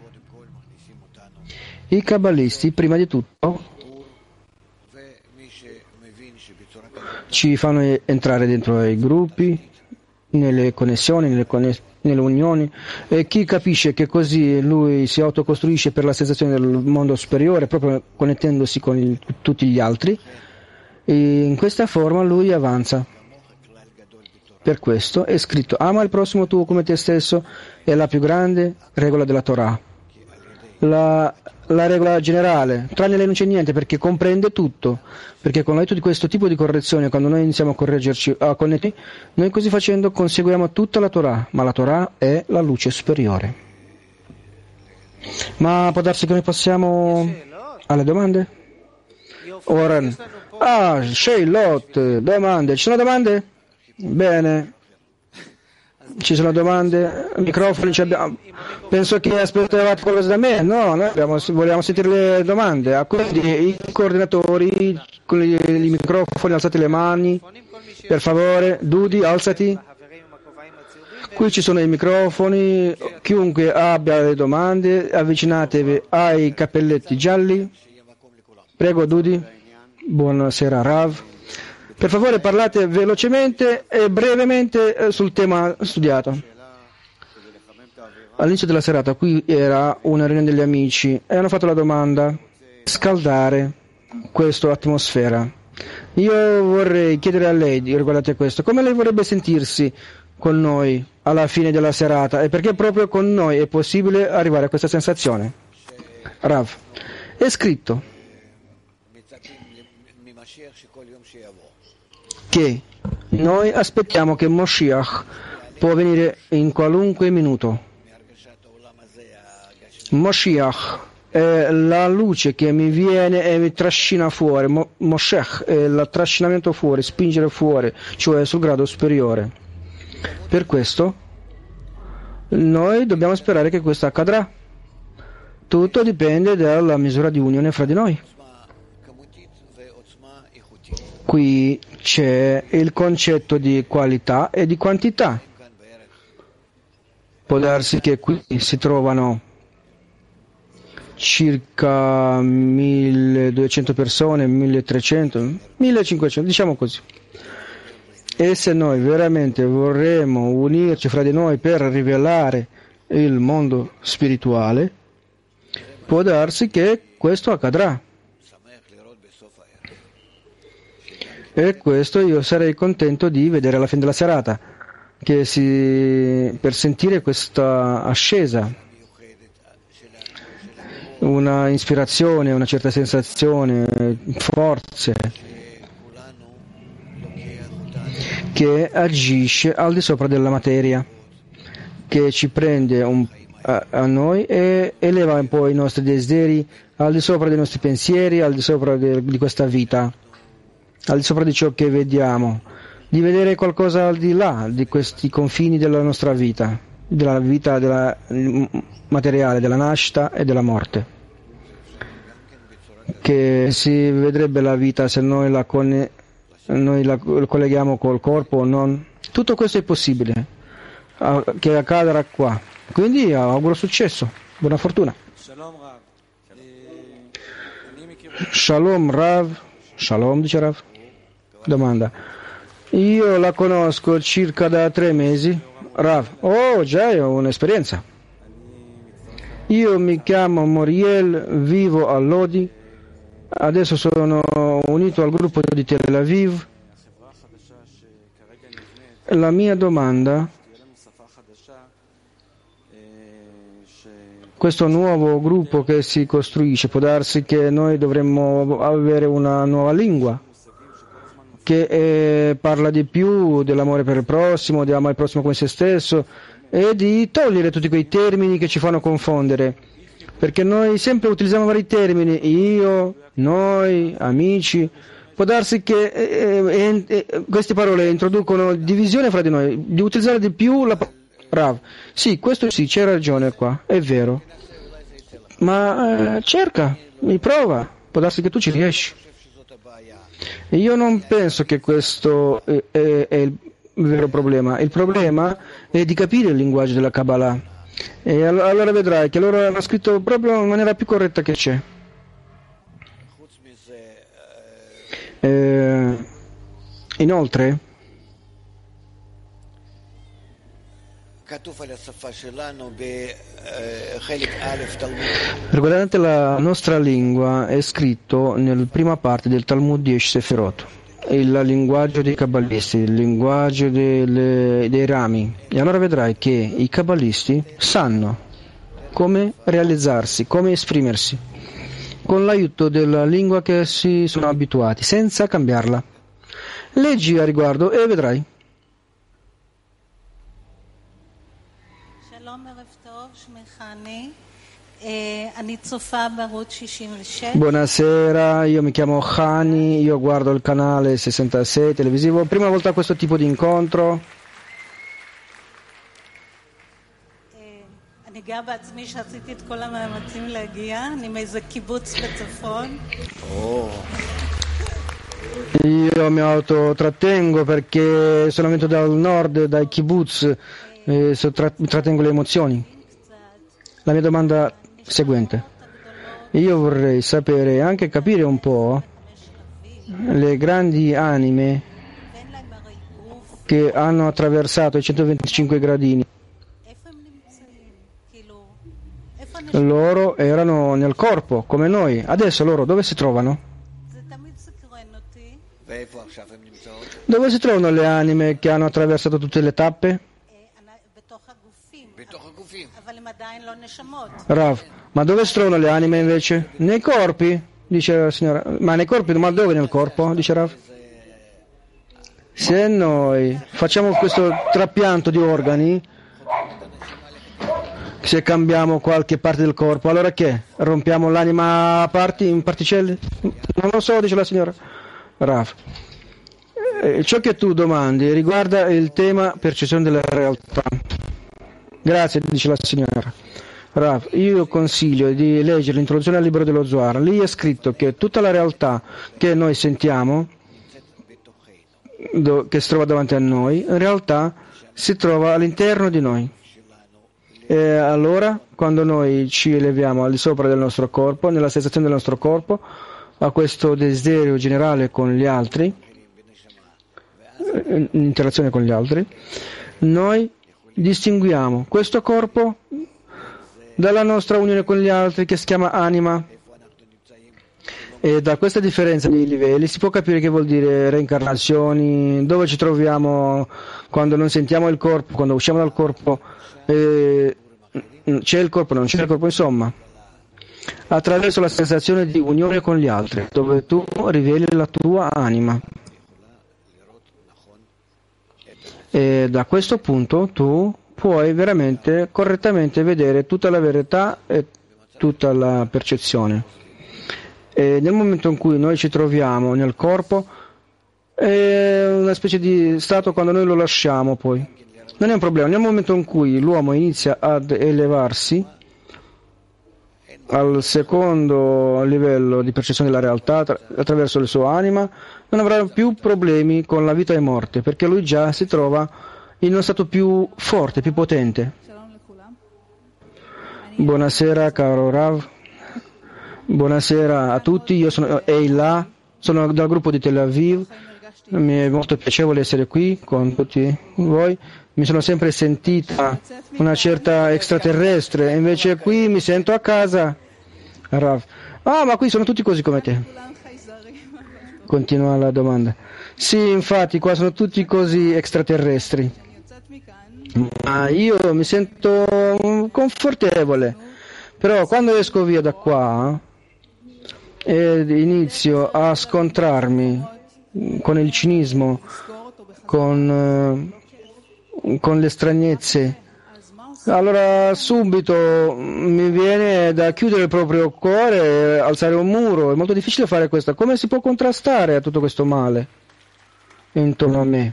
i kabbalisti prima di tutto ci fanno entrare dentro i gruppi, nelle connessioni, nelle unioni, e chi capisce che così lui si autocostruisce per la sensazione del mondo superiore, proprio connettendosi con tutti gli altri, e in questa forma lui avanza. Per questo è scritto: ama il prossimo tuo come te stesso, è la più grande regola della Torah. La regola generale, tranne lei non c'è niente, perché comprende tutto, perché con l'aiuto di questo tipo di correzione, quando noi iniziamo a correggerci, a connetterci, noi così facendo conseguiamo tutta la Torah, ma la Torah è la luce superiore. Ma può darsi che noi passiamo alle domande? Oren. Sheilot, domande. Ci sono domande? Bene. Ci sono domande? Microfoni ci abbiamo. Penso che aspettavate qualcosa da me. No, noi vogliamo sentire le domande. Quindi i coordinatori con i microfoni, alzate le mani, per favore. Dudi, alzati. Qui ci sono i microfoni. Chiunque abbia le domande, avvicinatevi ai cappelletti gialli. Prego, Dudi. Buonasera, Rav. Per favore parlate velocemente e brevemente sul tema studiato. All'inizio della serata qui era una riunione degli amici e hanno fatto la domanda: scaldare questa atmosfera. Io vorrei chiedere a lei riguardate questo, come lei vorrebbe sentirsi con noi alla fine della serata e perché proprio con noi è possibile arrivare a questa sensazione? Rav, è scritto che noi aspettiamo che Moshiach può venire in qualunque minuto. Moshiach è la luce che mi viene e mi trascina fuori. Moshiach è il trascinamento fuori, spingere fuori, cioè sul grado superiore. Per questo noi dobbiamo sperare che questo accadrà. Tutto dipende dalla misura di unione fra di noi. Qui c'è il concetto di qualità e di quantità. Può darsi che qui si trovano circa 1200 persone, 1300, 1500, diciamo così. E se noi veramente vorremmo unirci fra di noi per rivelare il mondo spirituale, può darsi che questo accadrà. E questo io sarei contento di vedere alla fine della serata. per sentire questa ascesa, una ispirazione, una certa sensazione, forze, che agisce al di sopra della materia, che ci prende a noi e eleva un po' i nostri desideri al di sopra dei nostri pensieri, al di sopra di questa vita, al di sopra di ciò che vediamo, di vedere qualcosa al di là di questi confini della nostra vita della materiale, della nascita e della morte, che si vedrebbe la vita se noi la colleghiamo col corpo o non. Tutto questo è possibile che accadrà qua. Quindi auguro successo, buona fortuna. Shalom Rav. Shalom, dice Rav. Domanda. Io la conosco circa da 3 mesi. Rav. Oh, già ho un'esperienza. Io mi chiamo Moriel, vivo a Lodi. Adesso sono unito al gruppo di Tel Aviv. La mia domanda: questo nuovo gruppo che si costruisce, può darsi che noi dovremmo avere una nuova lingua che parla di più dell'amore per il prossimo, di amare il prossimo come se stesso, e di togliere tutti quei termini che ci fanno confondere, perché noi sempre utilizziamo vari termini, io, noi, amici. Può darsi che queste parole introducono divisione fra di noi, di utilizzare di più la parola Rav. Sì, questo sì, c'è ragione qua, è vero. Ma cerca, mi prova, può darsi che tu ci riesci. Io non penso che questo è il vero problema. Il problema è di capire il linguaggio della Kabbalah. E allora vedrai che loro hanno scritto proprio in maniera più corretta che c'è. Inoltre, riguardante la nostra lingua è scritto nella prima parte del Talmud 10 Sefirot, il linguaggio dei kabbalisti, il linguaggio dei rami. E allora vedrai che i kabbalisti sanno come realizzarsi, come esprimersi, con l'aiuto della lingua che si sono abituati, senza cambiarla. Leggi a riguardo e vedrai. Buonasera, io mi chiamo Hani, io guardo il canale 66 televisivo. Prima volta questo tipo di incontro. Io mi autotrattengo perché sono venuto dal nord, dai kibbutz, mi trattengo le emozioni. La mia domanda seguente: io vorrei sapere e anche capire un po' le grandi anime che hanno attraversato i 125 gradini. Loro erano nel corpo come noi, adesso loro dove si trovano? Dove si trovano le anime che hanno attraversato tutte le tappe? Rav, ma dove si trovano le anime invece? Nei corpi? Dice la signora. Ma nei corpi? Ma dove nel corpo? Dice Rav. Se noi facciamo questo trapianto di organi, se cambiamo qualche parte del corpo, allora che? Rompiamo l'anima in particelle? Non lo so, dice la signora. Rav, ciò che tu domandi riguarda il tema percezione della realtà. Grazie, dice la signora. Rav, io consiglio di leggere l'introduzione al libro dello Zohar. Lì è scritto che tutta la realtà che noi sentiamo, che si trova davanti a noi, in realtà si trova all'interno di noi. E allora, quando noi ci eleviamo al di sopra del nostro corpo, nella sensazione del nostro corpo, a questo desiderio generale con gli altri, in interazione con gli altri, noi distinguiamo questo corpo dalla nostra unione con gli altri che si chiama anima. E da questa differenza di livelli si può capire che vuol dire reincarnazioni, dove ci troviamo quando non sentiamo il corpo, quando usciamo dal corpo, c'è il corpo, non c'è il corpo, insomma, attraverso la sensazione di unione con gli altri, dove tu riveli la tua anima. E da questo punto tu puoi veramente correttamente vedere tutta la verità e tutta la percezione. E nel momento in cui noi ci troviamo nel corpo è una specie di stato quando noi lo lasciamo, poi non è un problema. Nel momento in cui l'uomo inizia ad elevarsi al secondo livello di percezione della realtà attraverso la sua anima, non avrà più problemi con la vita e morte, perché lui già si trova in uno stato più forte, più potente. Buonasera caro Rav, buonasera a tutti, io sono Eila, sono dal gruppo di Tel Aviv, mi è molto piacevole essere qui con tutti voi, mi sono sempre sentita una certa extraterrestre, invece qui mi sento a casa. Rav, ma qui sono tutti così come te. Continua la domanda. Sì, infatti qua sono tutti così extraterrestri, ma io mi sento confortevole, però quando esco via da qua e inizio a scontrarmi con il cinismo, con le stranezze, allora subito mi viene da chiudere il proprio cuore e alzare un muro. È molto difficile fare questo. Come si può contrastare a tutto questo male intorno a me?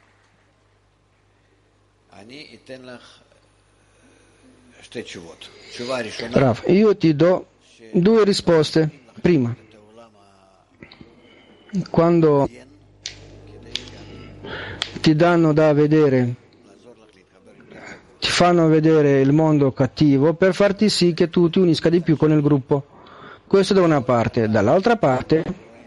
Rav, io ti do due risposte. Prima, quando ti danno da vedere, ti fanno vedere il mondo cattivo per farti sì che tu ti unisca di più con il gruppo. Questo da una parte. Dall'altra parte,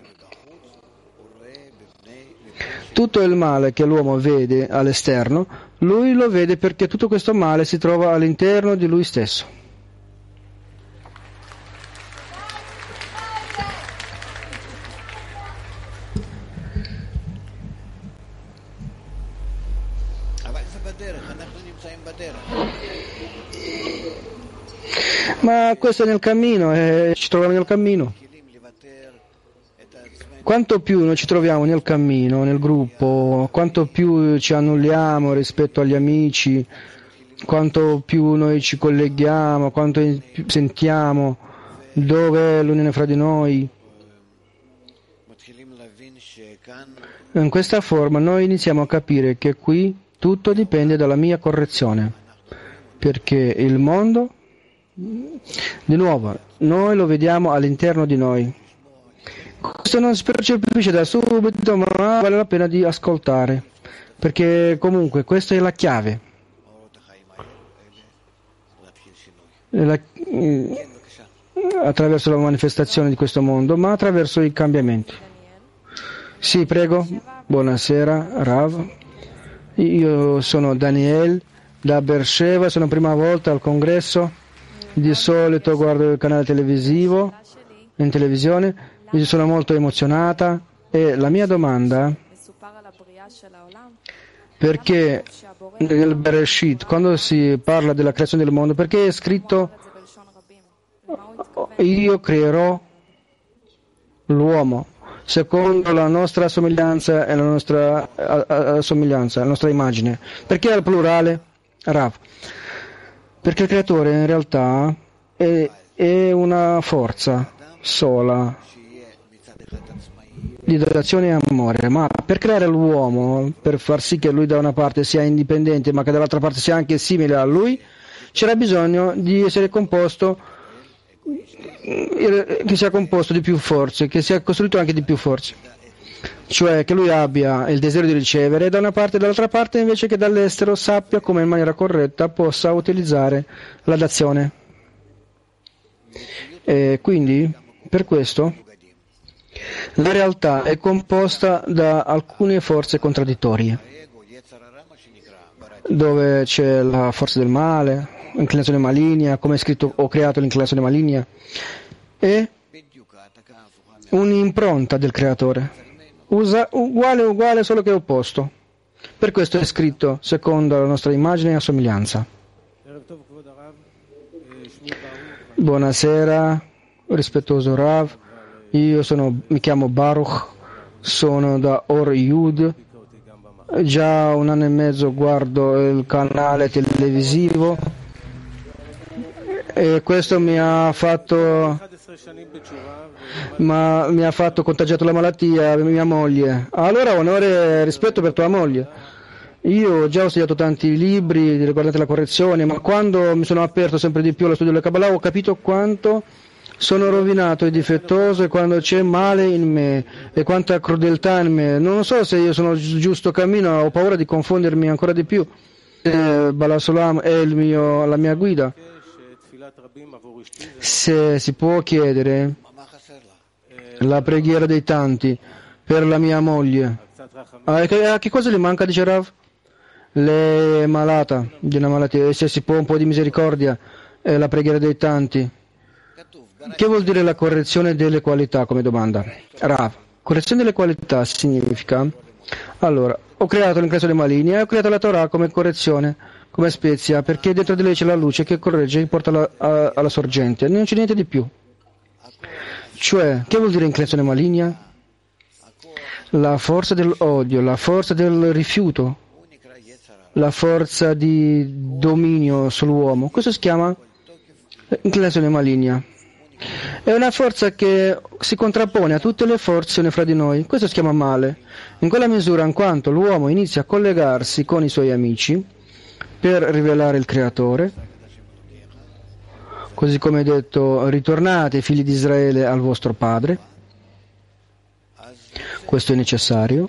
tutto il male che l'uomo vede all'esterno, lui lo vede perché tutto questo male si trova all'interno di lui stesso. Ma questo è nel cammino, ci troviamo nel cammino. Quanto più noi ci troviamo nel cammino, nel gruppo, quanto più ci annulliamo rispetto agli amici, quanto più noi ci colleghiamo, quanto più sentiamo dove è l'unione fra di noi. In questa forma noi iniziamo a capire che qui tutto dipende dalla mia correzione, perché il mondo, di nuovo, noi lo vediamo all'interno di noi. Questo non si percepisce da subito, ma vale la pena di ascoltare, perché comunque questa è la chiave. Attraverso la manifestazione di questo mondo, ma attraverso i cambiamenti. Sì, prego. Buonasera, Rav. Io sono Daniel da Beersheba, sono prima volta al congresso. Di solito guardo il canale televisivo, in televisione. Mi sono molto emozionata e la mia domanda, perché nel Bereshit, quando si parla della creazione del mondo, perché è scritto io creerò l'uomo secondo la nostra somiglianza e la nostra somiglianza, la nostra immagine? Perché al plurale? Rav. Perché il creatore in realtà è una forza sola di dotazione e amore, ma per creare l'uomo, per far sì che lui da una parte sia indipendente ma che dall'altra parte sia anche simile a lui, c'era bisogno di essere composto, che sia composto di più forze, che sia costruito anche di più forze, cioè che lui abbia il desiderio di ricevere da una parte e dall'altra parte, invece che dall'estero sappia come in maniera corretta possa utilizzare la dazione. E quindi per questo la realtà è composta da alcune forze contraddittorie, dove c'è la forza del male, l'inclinazione maligna, come è scritto ho creato l'inclinazione maligna, e un'impronta del creatore, uguale solo che opposto. Per questo è scritto secondo la nostra immagine e somiglianza. Buonasera, rispettoso Rav, mi chiamo Baruch, sono da Or Yud, già 1 anno e mezzo guardo il canale televisivo e questo mi ha fatto contagiato la malattia mia moglie. Allora onore e rispetto per tua moglie. Io già ho studiato tanti libri riguardanti la correzione, ma quando mi sono aperto sempre di più allo studio della Kabbalah ho capito quanto sono rovinato e difettoso e quando c'è male in me e quanta crudeltà in me. Non so se io sono giusto cammino, ho paura di confondermi ancora di più. Balasolam è la mia guida. Se si può chiedere la preghiera dei tanti per la mia moglie. A che cosa gli manca, dice Rav? Lei è malata di una malattia e se si può un po' di misericordia è la preghiera dei tanti. Che vuol dire la correzione delle qualità come domanda? Rav, correzione delle qualità significa, allora, ho creato l'increazione maligna e ho creato la Torah come correzione, come spezia, perché dentro di lei c'è la luce che corregge e porta alla sorgente, non c'è niente di più. Cioè, che vuol dire increazione maligna? La forza dell'odio, la forza del rifiuto, la forza di dominio sull'uomo. Questo si chiama inclinazione maligna. È una forza che si contrappone a tutte le forze fra di noi. Questo si chiama male. In quella misura in quanto l'uomo inizia a collegarsi con i suoi amici per rivelare il Creatore, così come detto, ritornate figli di Israele al vostro padre. Questo è necessario.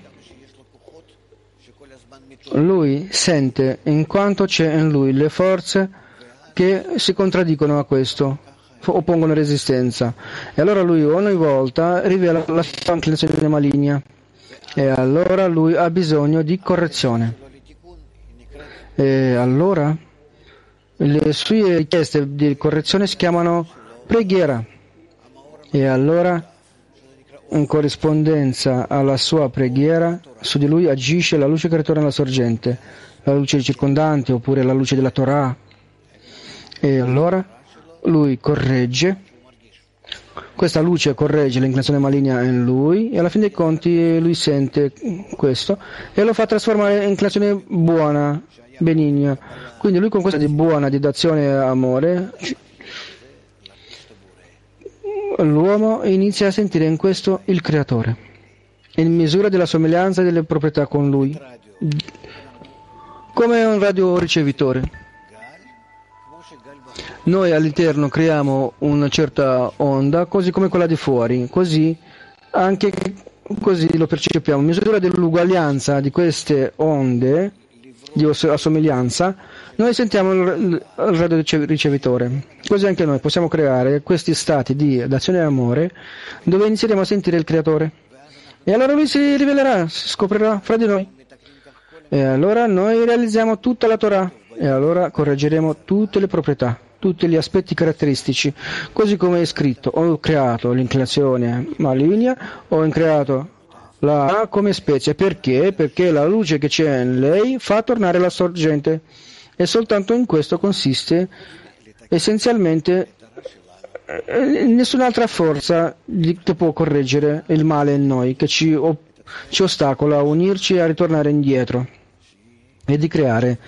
Lui sente in quanto c'è in lui le forze che si contraddicono a questo, oppongono resistenza. E allora lui ogni volta rivela la sua inclinazione maligna. E allora lui ha bisogno di correzione. E allora le sue richieste di correzione si chiamano preghiera. E allora in corrispondenza alla sua preghiera, su di lui agisce la luce che ritorna alla sorgente, la luce circondante oppure la luce della Torah. E allora lui corregge, questa luce corregge l'inclinazione maligna in lui e alla fine dei conti lui sente questo e lo fa trasformare in inclinazione buona, benigna. Quindi lui con questa di buona, di d'azione e amore, l'uomo inizia a sentire in questo il Creatore, in misura della somiglianza e delle proprietà con lui, come un radioricevitore. Noi all'interno creiamo una certa onda, così come quella di fuori, così lo percepiamo. In misura dell'uguaglianza di queste onde, di assomiglianza, noi sentiamo il radioricevitore. Così anche noi possiamo creare questi stati di azione e amore, dove inizieremo a sentire il Creatore. E allora lui si rivelerà, si scoprirà fra di noi. E allora noi realizziamo tutta la Torah. E allora correggeremo tutte le proprietà, tutti gli aspetti caratteristici, così come è scritto. Ho creato l'inclinazione maligna, ho creato la A come specie. Perché? Perché la luce che c'è in lei fa tornare la sorgente. E soltanto in questo consiste essenzialmente nessun'altra forza che può correggere il male in noi, che ci ostacola a unirci e a ritornare indietro e di creare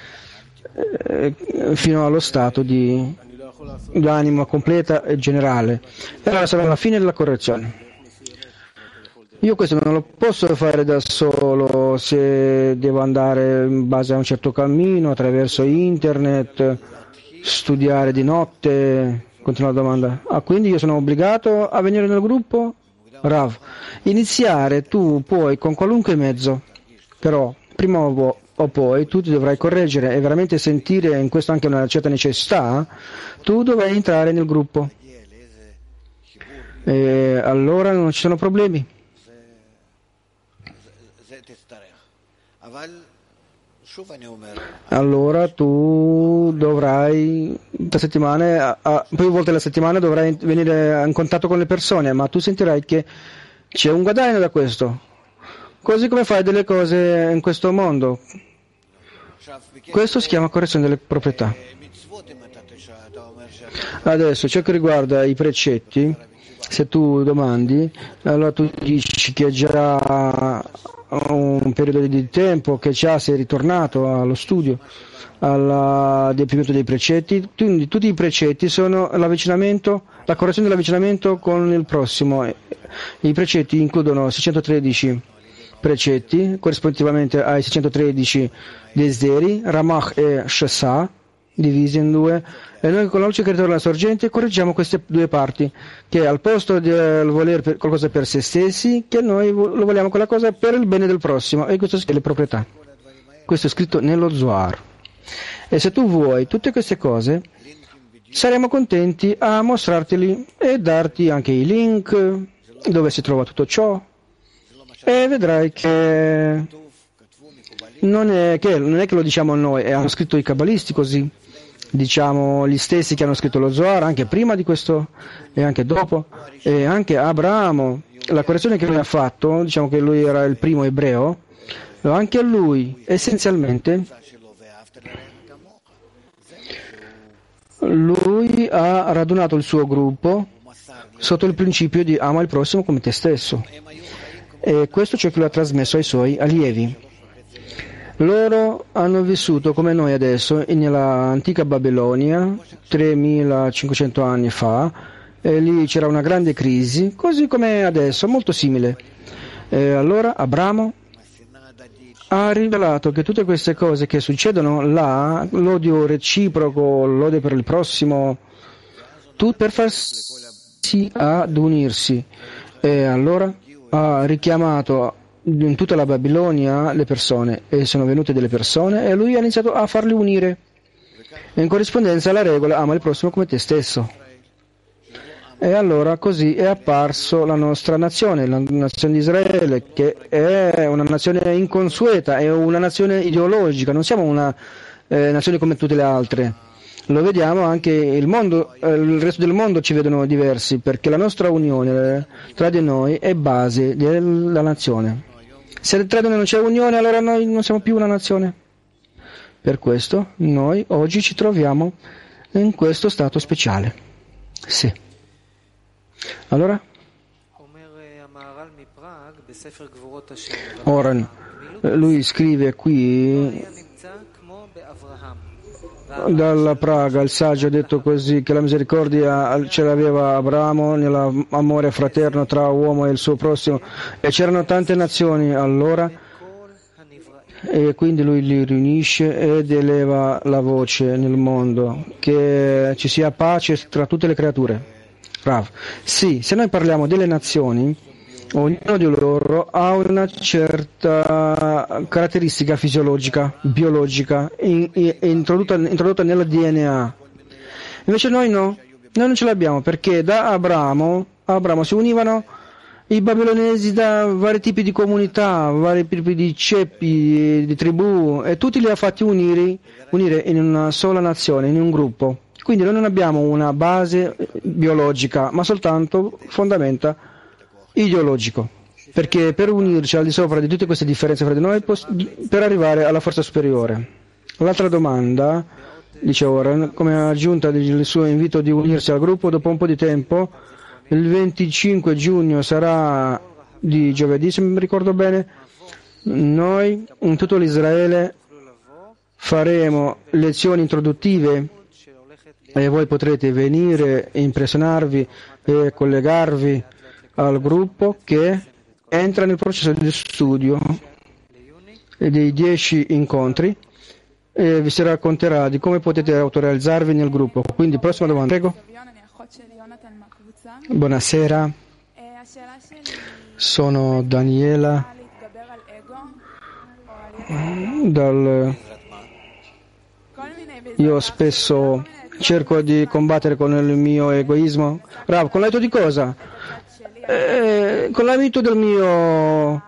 fino allo stato di l'anima completa e generale. E allora sarà la fine della correzione. Io questo non lo posso fare da solo, se devo andare in base a un certo cammino, attraverso internet, studiare di notte. Continua la domanda. Quindi io sono obbligato a venire nel gruppo? Rav, iniziare tu puoi con qualunque mezzo, però prima o poi tu ti dovrai correggere e veramente sentire in questo anche una certa necessità, tu dovrai entrare nel gruppo. E allora non ci sono problemi. Allora tu dovrai più volte alla settimana dovrai venire in contatto con le persone, ma tu sentirai che C'è un guadagno da questo. Così come fai delle cose in questo mondo. Questo si chiama correzione delle proprietà. Adesso, ciò che riguarda i precetti, se tu domandi, allora tu dici che già un periodo di tempo che già sei ritornato allo studio, all'adempimento dei precetti, quindi tutti i precetti sono l'avvicinamento, la correzione dell'avvicinamento con il prossimo. I precetti includono 613 precetti, corrispondivamente ai 613 desideri, Ramach e Shesa, divisi in due, e noi con la luce che ritorna alla sorgente correggiamo queste due parti, che al posto di voler qualcosa per se stessi, che noi lo vogliamo quella cosa per il bene del prossimo, e questo è le proprietà. Questo è scritto nello Zohar. E se tu vuoi tutte queste cose, saremo contenti a mostrarteli e darti anche i link dove si trova tutto ciò, e vedrai che non è che lo diciamo noi, hanno scritto i cabalisti così, diciamo gli stessi che hanno scritto lo Zohar anche prima di questo e anche dopo, e anche Abramo, la correzione che lui ha fatto, diciamo che lui era il primo ebreo, anche lui essenzialmente lui ha radunato il suo gruppo sotto il principio di ama il prossimo come te stesso, e questo è ciò che lui ha trasmesso ai suoi allievi. Loro hanno vissuto come noi adesso nella antica Babilonia 3500 anni fa, e lì c'era una grande crisi, così come adesso, molto simile. E allora Abramo ha rivelato che tutte queste cose che succedono là, l'odio reciproco, l'odio per il prossimo, tutto per farsi ad unirsi. E allora ha richiamato in tutta la Babilonia le persone, e sono venute delle persone e lui ha iniziato a farli unire. E in corrispondenza alla regola ama il prossimo come te stesso. E allora così è apparso la nostra nazione, la nazione di Israele, che è una nazione inconsueta, è una nazione ideologica, non siamo una nazione come tutte le altre. Lo vediamo anche il mondo, il resto del mondo ci vedono diversi, perché la nostra unione tra di noi è base della nazione. Se tra di noi non c'è unione, allora noi non siamo più una nazione. Per questo noi oggi ci troviamo in questo stato speciale. Sì. Allora? Oren, lui scrive qui dalla Praga, il saggio ha detto così, che la misericordia ce l'aveva Abramo nell'amore fraterno tra uomo e il suo prossimo, e c'erano tante nazioni allora, e quindi lui li riunisce ed eleva la voce nel mondo, che ci sia pace tra tutte le creature. Rav. Sì, se noi parliamo delle nazioni, ognuno di loro ha una certa caratteristica fisiologica, biologica, introdotta nella DNA. Invece noi no, noi non ce l'abbiamo, perché da Abramo si univano i babilonesi da vari tipi di comunità, vari tipi di ceppi, di tribù, e tutti li ha fatti unire in una sola nazione, in un gruppo. Quindi noi non abbiamo una base biologica, ma soltanto fondamenta ideologico, perché per unirci al di sopra di tutte queste differenze fra di noi, per arrivare alla forza superiore. L'altra domanda, dice Oren, come aggiunta del suo invito di unirsi al gruppo dopo un po' di tempo, il 25 giugno sarà di giovedì, se mi ricordo bene, noi in tutto l'Israele faremo lezioni introduttive, e voi potrete venire, impressionarvi e collegarvi al gruppo che entra nel processo di studio dei 10 incontri, e vi si racconterà di come potete autorealizzarvi nel gruppo. Quindi, prossima domanda, prego. Buonasera, sono Daniela Io spesso cerco di combattere con il mio egoismo. Rav, con l'aiuto di cosa? Con l'aiuto del mio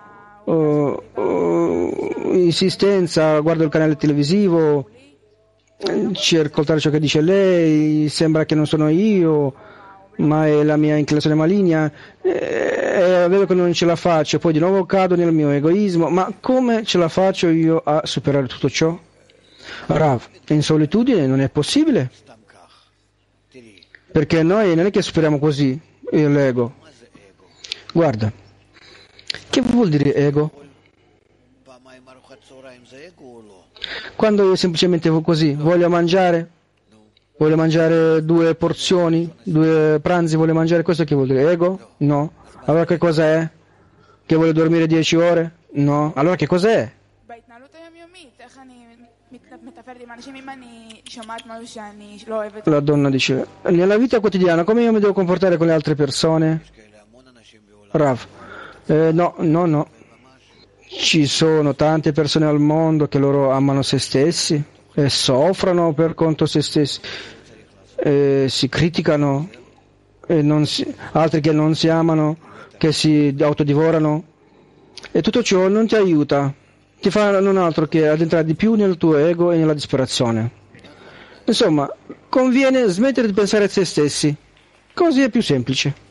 insistenza, guardo il canale televisivo, cerco di ascoltare ciò che dice lei, sembra che non sono io, ma è la mia inclinazione maligna, vedo che non ce la faccio, poi di nuovo cado nel mio egoismo, ma come ce la faccio io a superare tutto ciò? Rav, in solitudine non è possibile, perché noi non è che superiamo così l'ego. Guarda, che vuol dire ego? Quando io semplicemente così voglio mangiare 2 porzioni, 2 pranzi, voglio mangiare, questo che vuol dire? Ego? No. Allora che cosa è? Che voglio dormire 10 ore? No. Allora che cosa è? La donna dice, nella vita quotidiana come io mi devo comportare con le altre persone? Rav, no. Ci sono tante persone al mondo che loro amano se stessi e soffrono per conto se stessi, si criticano, altri che non si amano, che si autodivorano, e tutto ciò non ti aiuta, ti fa non altro che addentrare di più nel tuo ego e nella disperazione. Insomma, conviene smettere di pensare a se stessi, così è più semplice.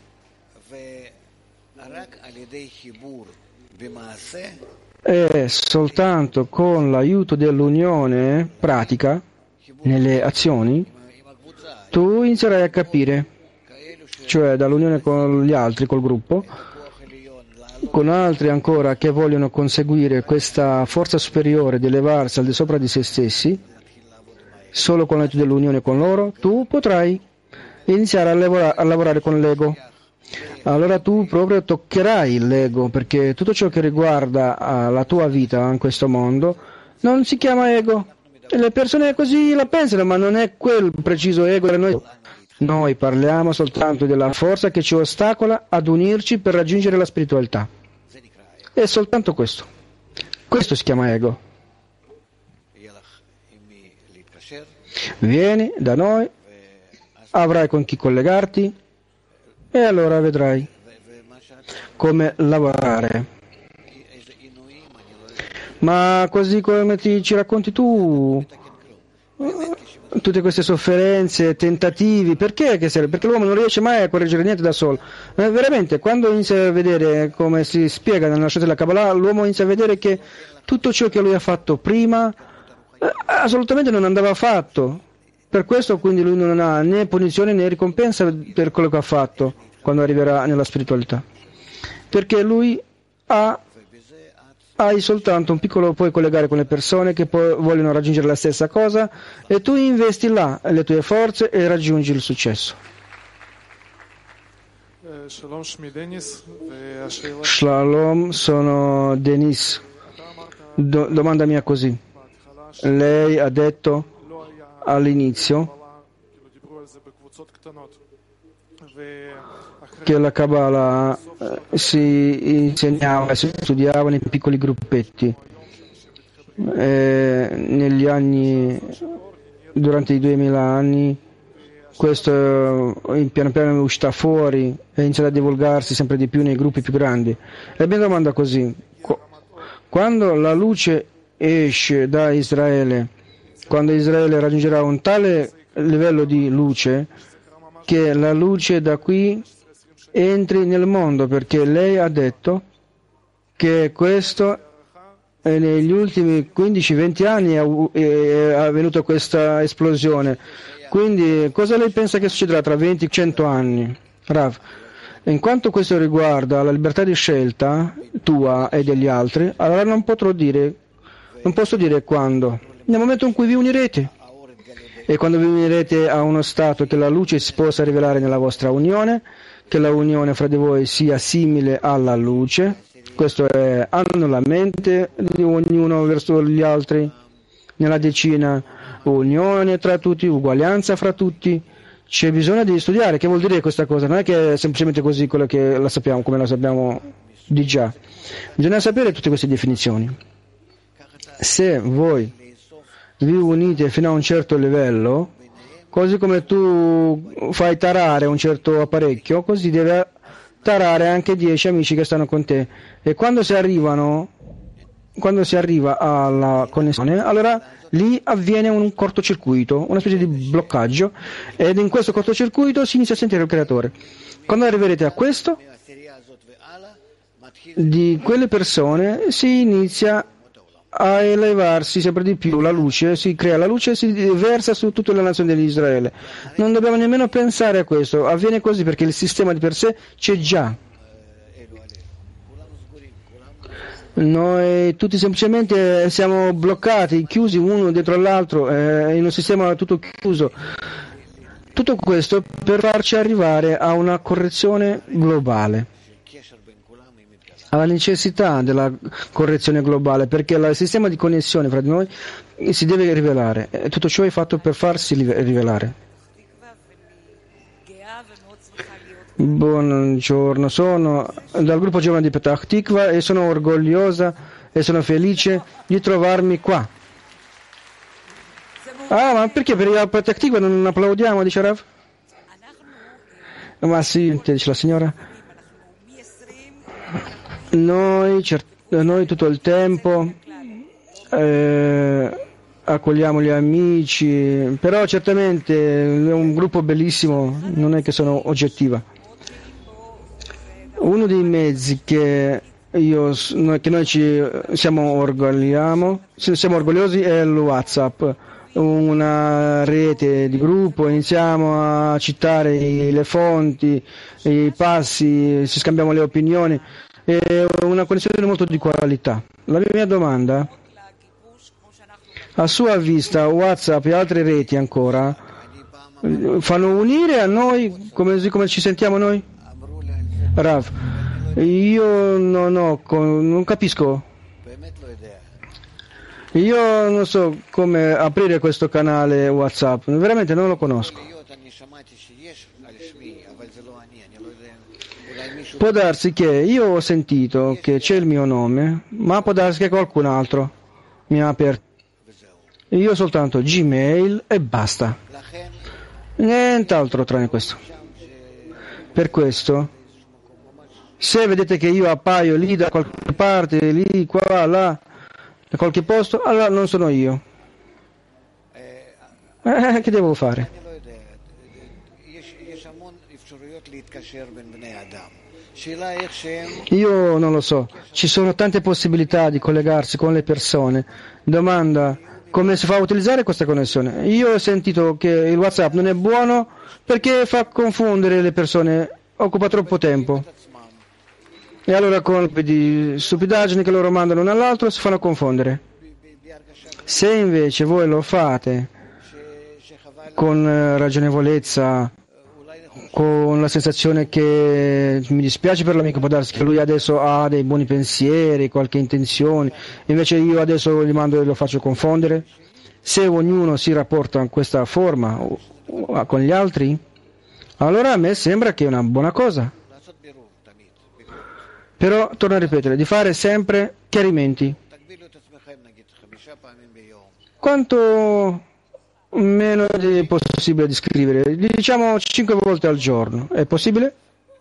E soltanto con l'aiuto dell'unione pratica nelle azioni tu inizierai a capire, cioè dall'unione con gli altri, col gruppo, con altri ancora che vogliono conseguire questa forza superiore di elevarsi al di sopra di se stessi, solo con l'aiuto dell'unione con loro tu potrai iniziare a lavorare con l'ego. Allora tu proprio toccherai l'ego, perché tutto ciò che riguarda la tua vita in questo mondo non si chiama ego. E le persone così la pensano, ma non è quel preciso ego. Noi parliamo soltanto della forza che ci ostacola ad unirci per raggiungere la spiritualità. È soltanto questo. Questo si chiama ego. Vieni da noi, avrai con chi collegarti, e allora vedrai come lavorare. Ma così come ci racconti tu, tutte queste sofferenze, tentativi, perché che serve? Perché l'uomo non riesce mai a correggere niente da solo. Veramente, quando inizia a vedere come si spiega nella scienza della Kabbalah, l'uomo inizia a vedere che tutto ciò che lui ha fatto prima assolutamente non andava fatto. Per questo quindi lui non ha né punizione né ricompensa per quello che ha fatto quando arriverà nella spiritualità. Perché lui hai soltanto un piccolo, puoi collegare con le persone che poi vogliono raggiungere la stessa cosa e tu investi là le tue forze e raggiungi il successo. Shalom, sono Denis. Domanda mia così. Lei ha detto all'inizio che la Kabbalah si insegnava e si studiava nei piccoli gruppetti. Negli anni, durante i 2000 anni, questo piano piano è uscita fuori e inizia a divulgarsi sempre di più nei gruppi più grandi. E la mia domanda è così: quando la luce esce da Israele, quando Israele raggiungerà un tale livello di luce che la luce da qui entri nel mondo, perché lei ha detto che questo negli ultimi 15-20 anni è avvenuta questa esplosione. Quindi cosa lei pensa che succederà tra 20-100 anni? Rav, in quanto questo riguarda la libertà di scelta tua e degli altri, allora non posso dire quando. Nel momento in cui vi unirete. E quando vi unirete a uno stato che la luce si possa rivelare nella vostra unione, che la unione fra di voi sia simile alla luce, questo è hanno la mente di ognuno verso gli altri, nella decina, unione tra tutti, uguaglianza fra tutti. C'è bisogno di studiare, che vuol dire questa cosa? Non è che è semplicemente così quello che la sappiamo, come la sappiamo di già. Bisogna sapere tutte queste definizioni. Se voi vi unite fino a un certo livello, così come tu fai tarare un certo apparecchio, così deve tarare anche 10 amici che stanno con te. E quando si arrivano quando si arriva alla connessione, allora lì avviene un cortocircuito, una specie di bloccaggio, ed in questo cortocircuito si inizia a sentire il creatore. Quando arriverete a questo, di quelle persone si inizia a elevarsi sempre di più la luce, si crea la luce e si versa su tutta la nazione di Israele. Non dobbiamo nemmeno pensare a questo, avviene così perché il sistema di per sé c'è già. Noi tutti semplicemente siamo bloccati, chiusi uno dietro l'altro, in un sistema tutto chiuso. Tutto questo per farci arrivare a una correzione globale, alla necessità della correzione globale, perché il sistema di connessione fra di noi si deve rivelare, e tutto ciò è fatto per farsi rivelare. Buongiorno, sono dal gruppo giovane di Petach Tikva e sono orgogliosa e sono felice di trovarmi qua. Ah, ma perché per il Petach Tikva non applaudiamo, dice Rav? Ma sì, dice la signora. Noi tutto il tempo accogliamo gli amici, però certamente è un gruppo bellissimo, non è che sono oggettiva. Uno dei mezzi che noi siamo orgogliosi è il WhatsApp, una rete di gruppo, iniziamo a citare le fonti, i passi, ci scambiamo le opinioni, è una connessione molto di qualità. La mia domanda, a sua vista WhatsApp e altre reti ancora fanno unire a noi come ci sentiamo noi? Rav, io non capisco. Io non so come aprire questo canale WhatsApp, veramente non lo conosco. Può darsi che io ho sentito che c'è il mio nome, ma può darsi che qualcun altro mi ha aperto. Io soltanto Gmail e basta. Nient'altro tranne questo. Per questo, se vedete che io appaio lì da qualche parte, lì, qua, là, da qualche posto, allora non sono io. Che devo fare? Io non lo so. Ci sono tante possibilità di collegarsi con le persone. Domanda, come si fa a utilizzare questa connessione? Io ho sentito che il WhatsApp non è buono perché fa confondere le persone, occupa troppo tempo. E allora colpi di stupidaggini che loro mandano l'uno all'altro si fanno confondere. Se invece voi lo fate con ragionevolezza, con la sensazione che mi dispiace per l'amico, può darsi che lui adesso ha dei buoni pensieri, qualche intenzione, invece io adesso gli mando e lo faccio confondere, se ognuno si rapporta in questa forma con gli altri, allora a me sembra che è una buona cosa. Però, torno a ripetere, di fare sempre chiarimenti. Quanto meno è possibile di scrivere? Diciamo 5 volte al giorno. È possibile?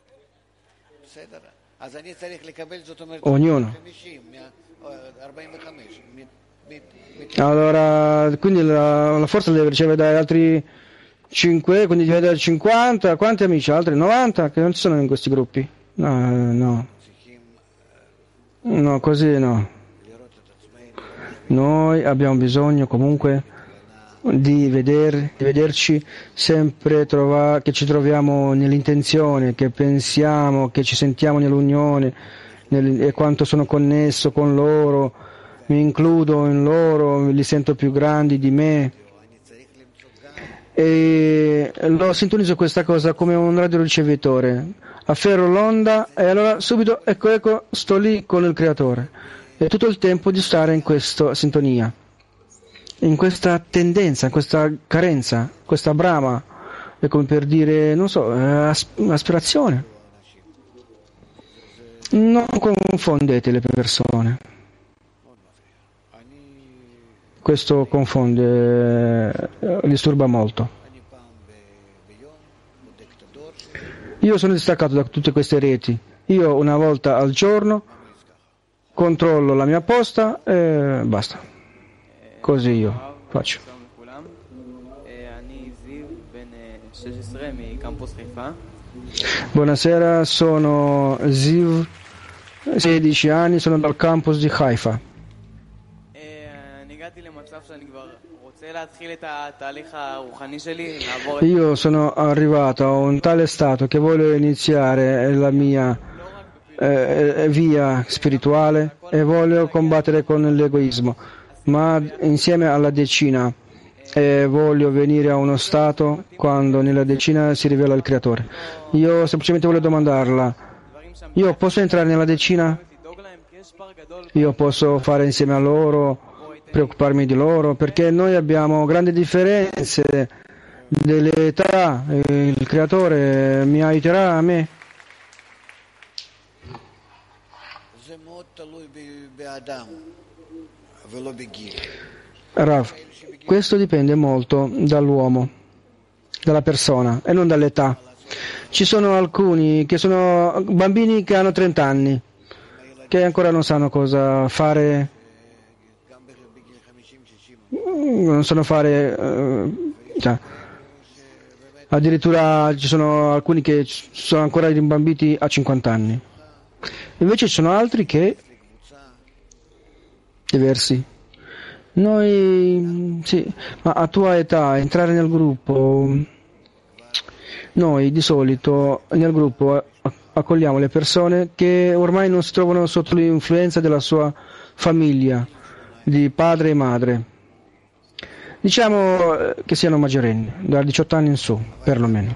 Ognuno. Allora, quindi la forza deve ricevere dagli altri 5, quindi deve dare 50. Quanti amici? Altri 90 che non ci sono in questi gruppi? No, così no. Noi abbiamo bisogno comunque di vederci sempre, che ci troviamo nell'intenzione, che pensiamo, che ci sentiamo nell'unione, e quanto sono connesso con loro, mi includo in loro, li sento più grandi di me. E lo sintonizzo questa cosa come un radioricevitore. Afferro l'onda e allora subito, ecco, sto lì con il creatore. E tutto il tempo di stare in questa sintonia, in questa tendenza, in questa carenza, questa brama, è come per dire, non so, aspirazione. Non confondete le persone. Questo confonde, disturba molto. Io sono distaccato da tutte queste reti. Io una volta al giorno controllo la mia posta e basta. Così io faccio. Buonasera, sono Ziv, 16 anni, sono dal campus di Haifa. Io sono arrivato a un tale stato che voglio iniziare la mia via spirituale e voglio combattere con l'egoismo, ma insieme alla decina voglio venire a uno stato quando nella decina si rivela il Creatore. Io semplicemente voglio domandarla, io posso entrare nella decina? Io posso fare insieme a loro, preoccuparmi di loro, perché noi abbiamo grandi differenze delle età, il Creatore mi aiuterà a me. Rav, questo dipende molto dall'uomo, dalla persona e non dall'età. Ci sono alcuni che sono bambini che hanno 30 anni, che ancora non sanno cosa fare, non sanno fare, addirittura ci sono alcuni che sono ancora imbambiti a 50 anni. Invece ci sono altri che diversi. Noi, sì, ma a tua età entrare nel gruppo, noi di solito nel gruppo accogliamo le persone che ormai non si trovano sotto l'influenza della sua famiglia, di padre e madre. Diciamo che siano maggiorenni, da 18 anni in su, perlomeno.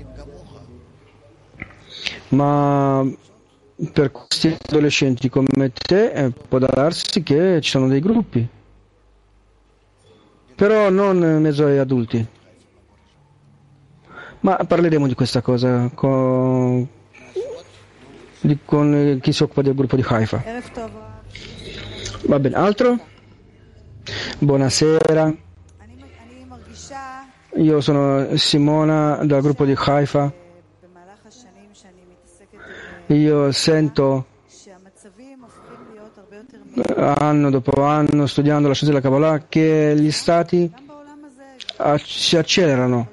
Ma per questi adolescenti come te può darsi che ci sono dei gruppi, però non in mezzo agli adulti. Ma parleremo di questa cosa con chi si occupa del gruppo di Haifa. Va bene, altro? Buonasera, io sono Simona dal gruppo di Haifa. Io sento anno dopo anno, studiando la scienza della Kabbalah, che gli stati si accelerano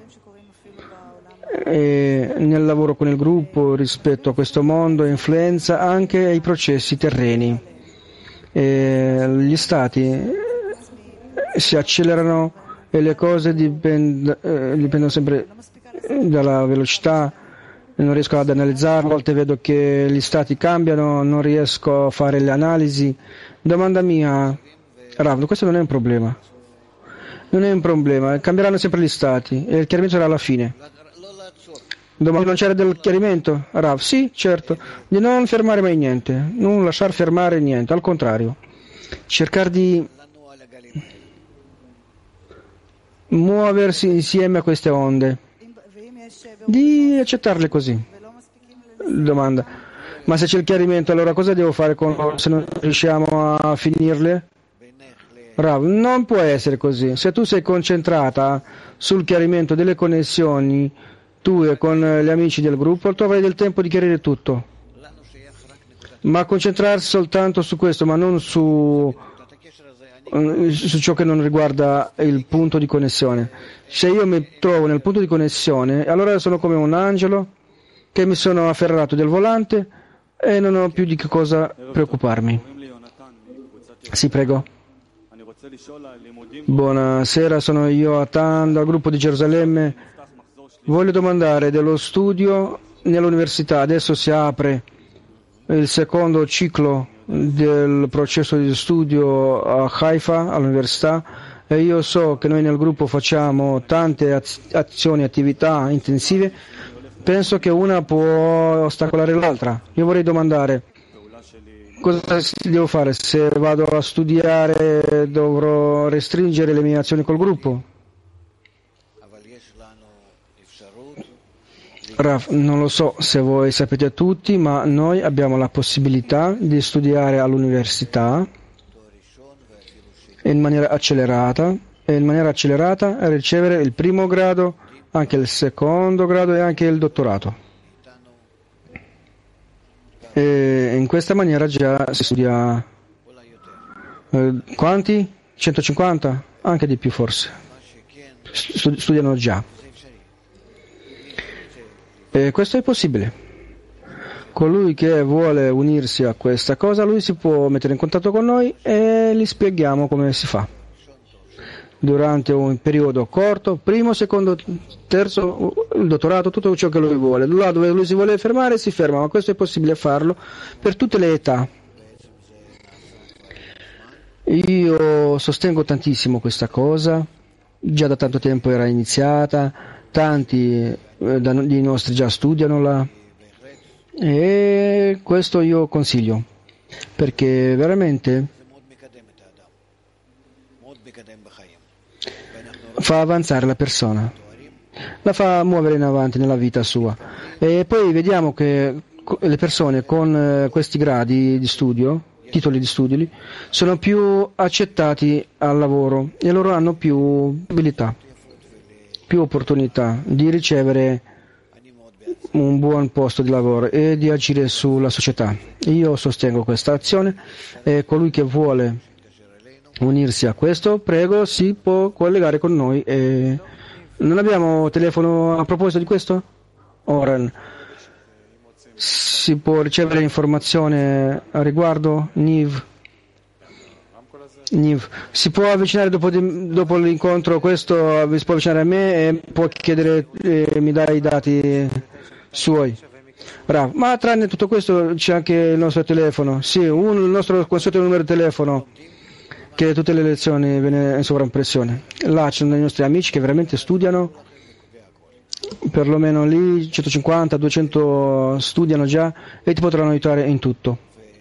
e nel lavoro con il gruppo rispetto a questo mondo influenza anche i processi terreni. E gli stati si accelerano e le cose dipendono sempre dalla velocità. Non riesco ad analizzarlo, a volte vedo che gli stati cambiano, non riesco a fare le analisi. Domanda mia, Rav, questo non è un problema. Non è un problema, cambieranno sempre gli stati e il chiarimento sarà alla fine. Domanda, non c'era del chiarimento? Rav, sì, certo, di non fermare mai niente, non lasciar fermare niente, al contrario. Cercare di muoversi insieme a queste onde, di accettarle così. Domanda, ma se c'è il chiarimento, allora cosa devo fare con loro se non riusciamo a finirle? Rav, non può essere così. Se tu sei concentrata sul chiarimento delle connessioni tue con gli amici del gruppo, tu avrai del tempo di chiarire tutto. Ma concentrarsi soltanto su questo, ma non su ciò che non riguarda il punto di connessione. Se io mi trovo nel punto di connessione, allora sono come un angelo che mi sono afferrato del volante e non ho più di che cosa preoccuparmi. Sì, prego. Buonasera, sono Yoatan dal gruppo di Gerusalemme. Voglio domandare dello studio nell'università. Adesso si apre il secondo ciclo del processo di studio a Haifa, all'università, e io so che noi nel gruppo facciamo tante azioni, attività intensive. Penso che una può ostacolare l'altra. Io vorrei domandare cosa devo fare? Se vado a studiare dovrò restringere le mie azioni col gruppo? Raf, non lo so se voi sapete tutti, ma noi abbiamo la possibilità di studiare all'università in maniera accelerata e in maniera accelerata ricevere il primo grado, anche il secondo grado e anche il dottorato. E in questa maniera già si studia Quanti? 150? Anche di più forse. Studiano già. E questo è possibile. Colui che vuole unirsi a questa cosa, lui si può mettere in contatto con noi e gli spieghiamo come si fa. Durante un periodo corto, primo, secondo, terzo, il dottorato, tutto ciò che lui vuole. Là dove lui si vuole fermare si ferma, ma questo è possibile farlo per tutte le età. Io sostengo tantissimo questa cosa, già da tanto tempo era iniziata, tanti dei nostri già studiano là e questo io consiglio, perché veramente fa avanzare la persona, la fa muovere in avanti nella vita sua. E poi vediamo che le persone con questi gradi di studio, titoli di studio, sono più accettati al lavoro e loro hanno più abilità, più opportunità di ricevere un buon posto di lavoro e di agire sulla società. Io sostengo questa azione e colui che vuole unirsi a questo, prego, si può collegare con noi. E non abbiamo telefono a proposito di questo? Oren, si può ricevere informazione a riguardo? Niv, si può avvicinare dopo l'incontro, questo si può avvicinare a me e può chiedere, mi dai i dati suoi. Bravo. Ma tranne tutto questo c'è anche il nostro telefono, sì, il nostro consueto numero di telefono, che tutte le lezioni viene in sovraimpressione. Là ci sono dei nostri amici che veramente studiano, perlomeno lì 150, 200 studiano già e ti potranno aiutare in tutto.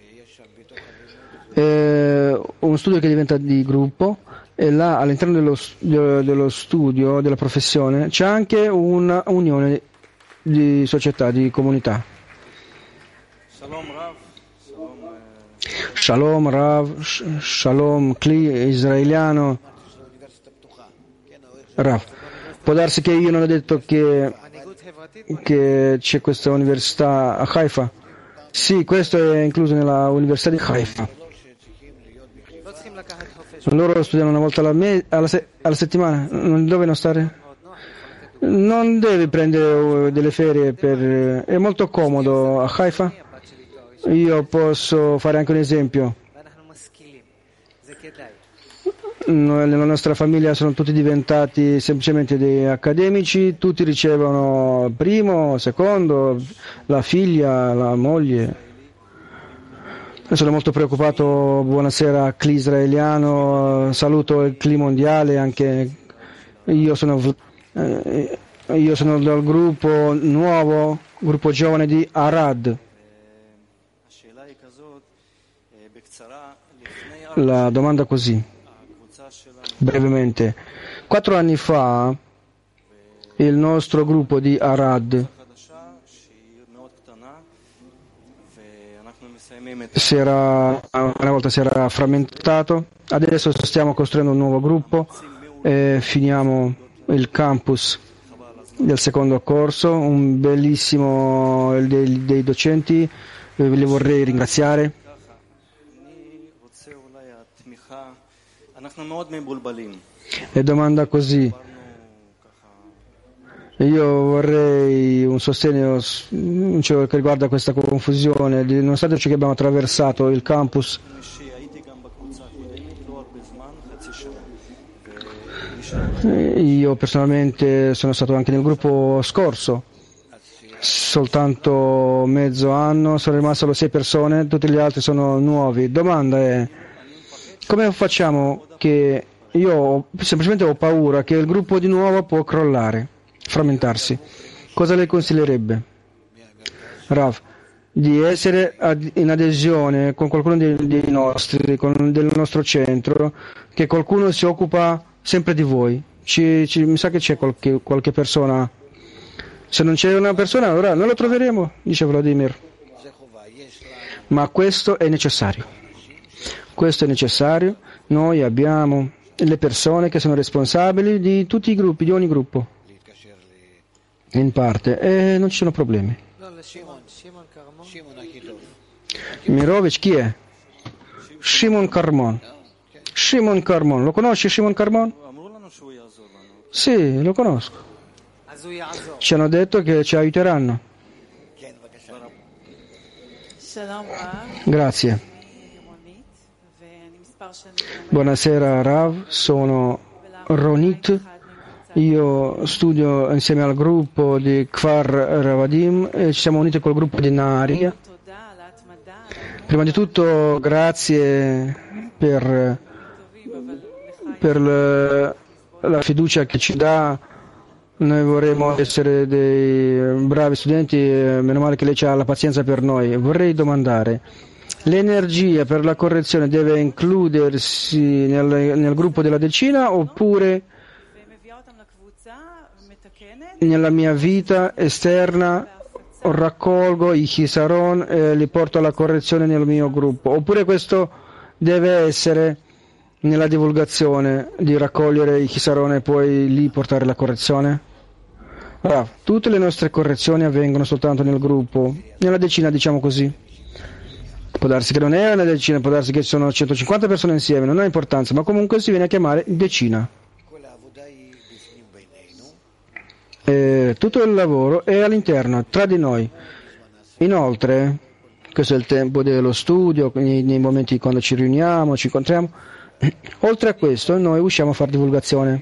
Uno studio che diventa di gruppo e là all'interno dello studio, della professione, c'è anche una unione di società, di comunità. Shalom Rav, Shalom Kli israeliano. Rav, può darsi che io non ho detto che c'è questa università a Haifa? Sì, questo è incluso nella università di Haifa. Loro studiano una volta alla settimana, non devono stare? Non devi prendere delle ferie, è molto comodo a Haifa. Io posso fare anche un esempio. Noi, nella nostra famiglia sono tutti diventati semplicemente dei accademici, tutti ricevono primo, secondo, la figlia, la moglie. Sono molto preoccupato, buonasera Cli israeliano, saluto il Cli mondiale, anche io sono dal gruppo nuovo, gruppo giovane di Arad. La domanda così, brevemente. 4 anni fa il nostro gruppo di Arad una volta si era frammentato, adesso stiamo costruendo un nuovo gruppo e finiamo il campus del secondo corso, un bellissimo dei docenti, li vorrei ringraziare. E domanda così, io vorrei un sostegno che riguarda questa confusione, nonostante ciò che abbiamo attraversato il campus. Io personalmente sono stato anche nel gruppo scorso, soltanto mezzo anno, sono rimaste solo 6 persone, tutti gli altri sono nuovi. Domanda è, come facciamo che io semplicemente ho paura che il gruppo di nuovo può crollare, frammentarsi. Cosa lei consiglierebbe? Rav, di essere in adesione con qualcuno dei nostri, del nostro centro, che qualcuno si occupa sempre di voi. Mi sa che c'è qualche persona. Se non c'è una persona, allora non lo troveremo, dice Vladimir. Ma questo è necessario. Questo è necessario. Noi abbiamo le persone che sono responsabili di tutti i gruppi, di ogni gruppo, in parte, e non ci sono problemi. Mirovic chi è? Shimon Carmon. Shimon Carmon. Lo conosci Shimon Carmon? Sì, lo conosco. Ci hanno detto che ci aiuteranno. Grazie. Buonasera Rav, sono Ronit. Io studio insieme al gruppo di Kfar Ravadim e ci siamo uniti col gruppo di Naharia. Prima di tutto grazie per la fiducia che ci dà. Noi vorremmo essere dei bravi studenti, meno male che lei ha la pazienza per noi. Vorrei domandare, l'energia per la correzione deve includersi nel gruppo della decina oppure nella mia vita esterna raccolgo i chisaron e li porto alla correzione nel mio gruppo, oppure questo deve essere nella divulgazione di raccogliere i chisaron e poi lì portare la correzione? Tutte le nostre correzioni avvengono soltanto nel gruppo, nella decina, diciamo così. Può darsi che non è una decina, può darsi che sono 150 persone insieme, non ha importanza, ma comunque si viene a chiamare decina. Tutto il lavoro è all'interno, tra di noi. Inoltre, questo è il tempo dello studio, nei momenti quando ci riuniamo, ci incontriamo. Oltre a questo, noi usciamo a fare divulgazione.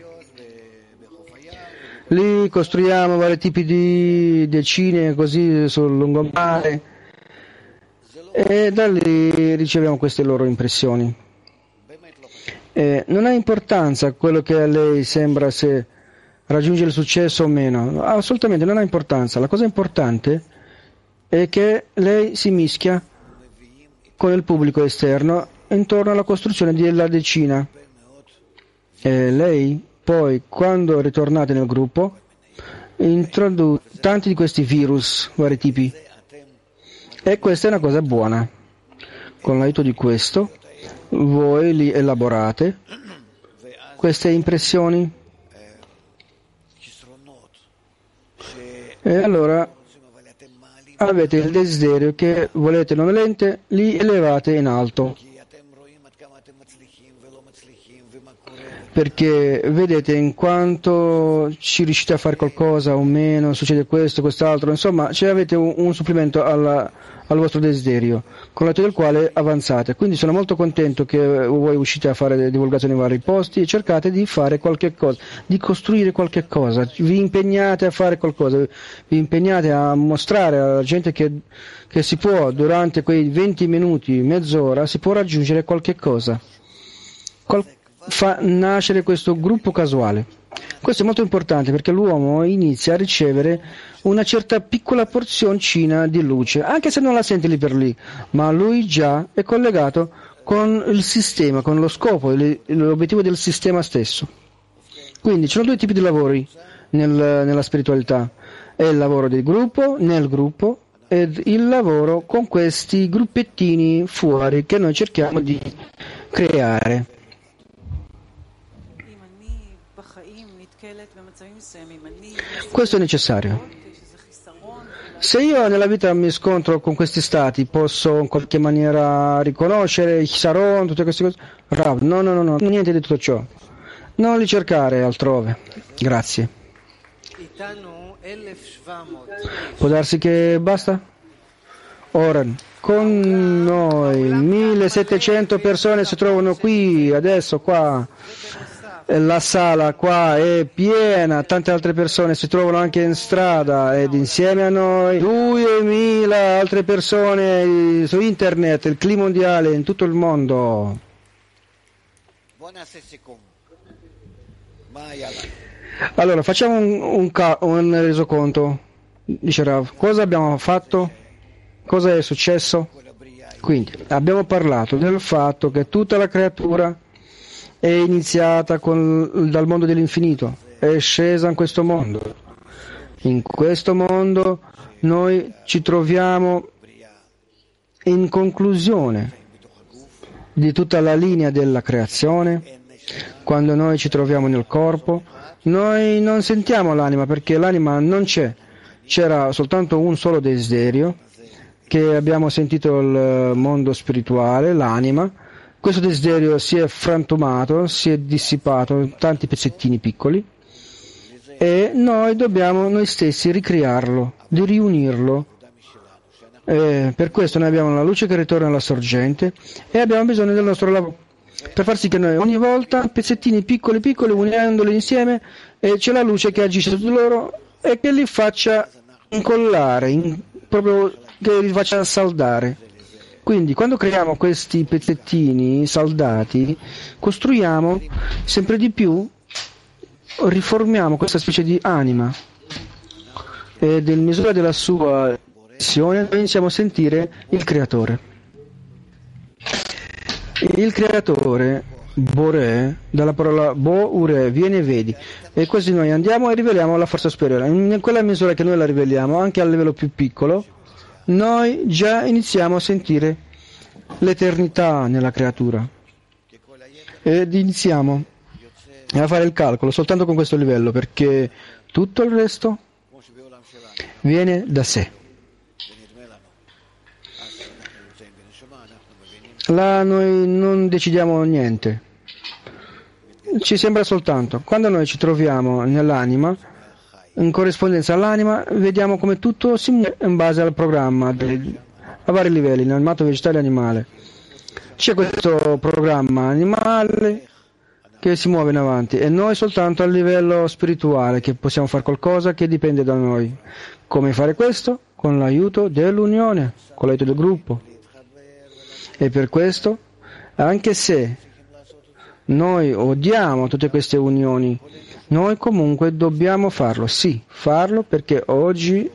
Lì costruiamo vari tipi di decine così sul lungomare e da lì riceviamo queste loro impressioni. Non ha importanza quello che a lei sembra se raggiunge il successo o meno, assolutamente non ha importanza. La cosa importante è che lei si mischia con il pubblico esterno intorno alla costruzione della decina. E lei poi, quando ritornate nel gruppo, introduce tanti di questi virus, vari tipi. E questa è una cosa buona. Con l'aiuto di questo, voi li elaborate queste impressioni. E allora avete il desiderio che volete non volente, li elevate in alto. Perché vedete in quanto ci riuscite a fare qualcosa o meno, succede questo, quest'altro, insomma, avete un supplemento al vostro desiderio, con l'aiuto del quale avanzate. Quindi sono molto contento che voi uscite a fare divulgazioni in vari posti e cercate di fare qualche cosa, di costruire qualche cosa, vi impegnate a fare qualcosa, vi impegnate a mostrare alla gente che si può, durante quei 20 minuti, mezz'ora, si può raggiungere qualche cosa. Fa nascere questo gruppo casuale. Questo è molto importante perché l'uomo inizia a ricevere una certa piccola porzioncina di luce, anche se non la sente lì per lì, ma lui già è collegato con il sistema, con lo scopo, l'obiettivo del sistema stesso. Quindi ci sono due tipi di lavori nella spiritualità: è il lavoro del gruppo, nel gruppo, ed il lavoro con questi gruppettini fuori che noi cerchiamo di creare. Questo è necessario. Se io nella vita mi scontro con questi stati, posso in qualche maniera riconoscere i Saron, tutte queste cose? Rav, no, niente di tutto ciò. Non li cercare altrove. Grazie. Può darsi che basta? Ora, con noi 1700 persone si trovano qui, adesso qua. La sala qua è piena, tante altre persone si trovano anche in strada ed insieme a noi 2000 altre persone su internet, il clima mondiale in tutto il mondo. Allora facciamo un resoconto, dice Rav. Cosa abbiamo fatto? Cosa è successo? Quindi abbiamo parlato del fatto che tutta la creatura è iniziata dal mondo dell'infinito, è scesa in questo mondo. In questo mondo noi ci troviamo in conclusione di tutta la linea della creazione. Quando noi ci troviamo nel corpo, noi non sentiamo l'anima perché l'anima non c'è. C'era soltanto un solo desiderio, che abbiamo sentito il mondo spirituale, l'anima, questo desiderio si è frantumato, si è dissipato in tanti pezzettini piccoli e noi dobbiamo noi stessi ricrearlo, di riunirlo. Per questo noi abbiamo la luce che ritorna alla sorgente e abbiamo bisogno del nostro lavoro per far sì che noi ogni volta pezzettini piccoli piccoli unendoli insieme e c'è la luce che agisce su di loro e che li faccia incollare, proprio che li faccia saldare. Quindi quando creiamo questi pezzettini saldati costruiamo sempre di più, riformiamo questa specie di anima e nel misura della sua noi iniziamo a sentire il creatore. Il creatore, Boré, dalla parola Bo-Ure, vieni e vedi. E così noi andiamo e riveliamo la forza superiore. In quella misura che noi la riveliamo, anche a livello più piccolo, noi già iniziamo a sentire l'eternità nella creatura. Ed iniziamo a fare il calcolo soltanto con questo livello, perché tutto il resto viene da sé. Là noi non decidiamo niente, ci sembra soltanto. Quando noi ci troviamo nell'anima, in corrispondenza all'anima, vediamo come tutto si muove in base al programma a vari livelli, animato, vegetale e animale. C'è questo programma animale che si muove in avanti e noi soltanto a livello spirituale che possiamo fare qualcosa che dipende da noi. Come fare questo? Con l'aiuto dell'unione, con l'aiuto del gruppo. E per questo, anche se noi odiamo tutte queste unioni, noi comunque dobbiamo farlo, sì, farlo perché oggi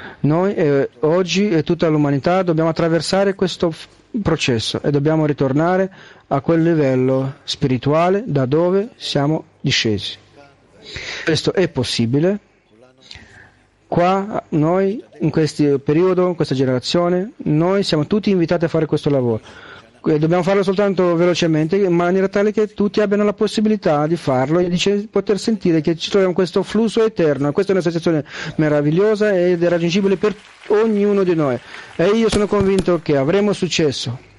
e tutta l'umanità dobbiamo attraversare questo processo e dobbiamo ritornare a quel livello spirituale da dove siamo discesi. Questo è possibile. Qua noi, in questo periodo, in questa generazione, noi siamo tutti invitati a fare questo lavoro. Dobbiamo farlo soltanto velocemente, in maniera tale che tutti abbiano la possibilità di farlo e di poter sentire che ci troviamo in questo flusso eterno. Questa è una sensazione meravigliosa ed è raggiungibile per ognuno di noi. E io sono convinto che avremo successo.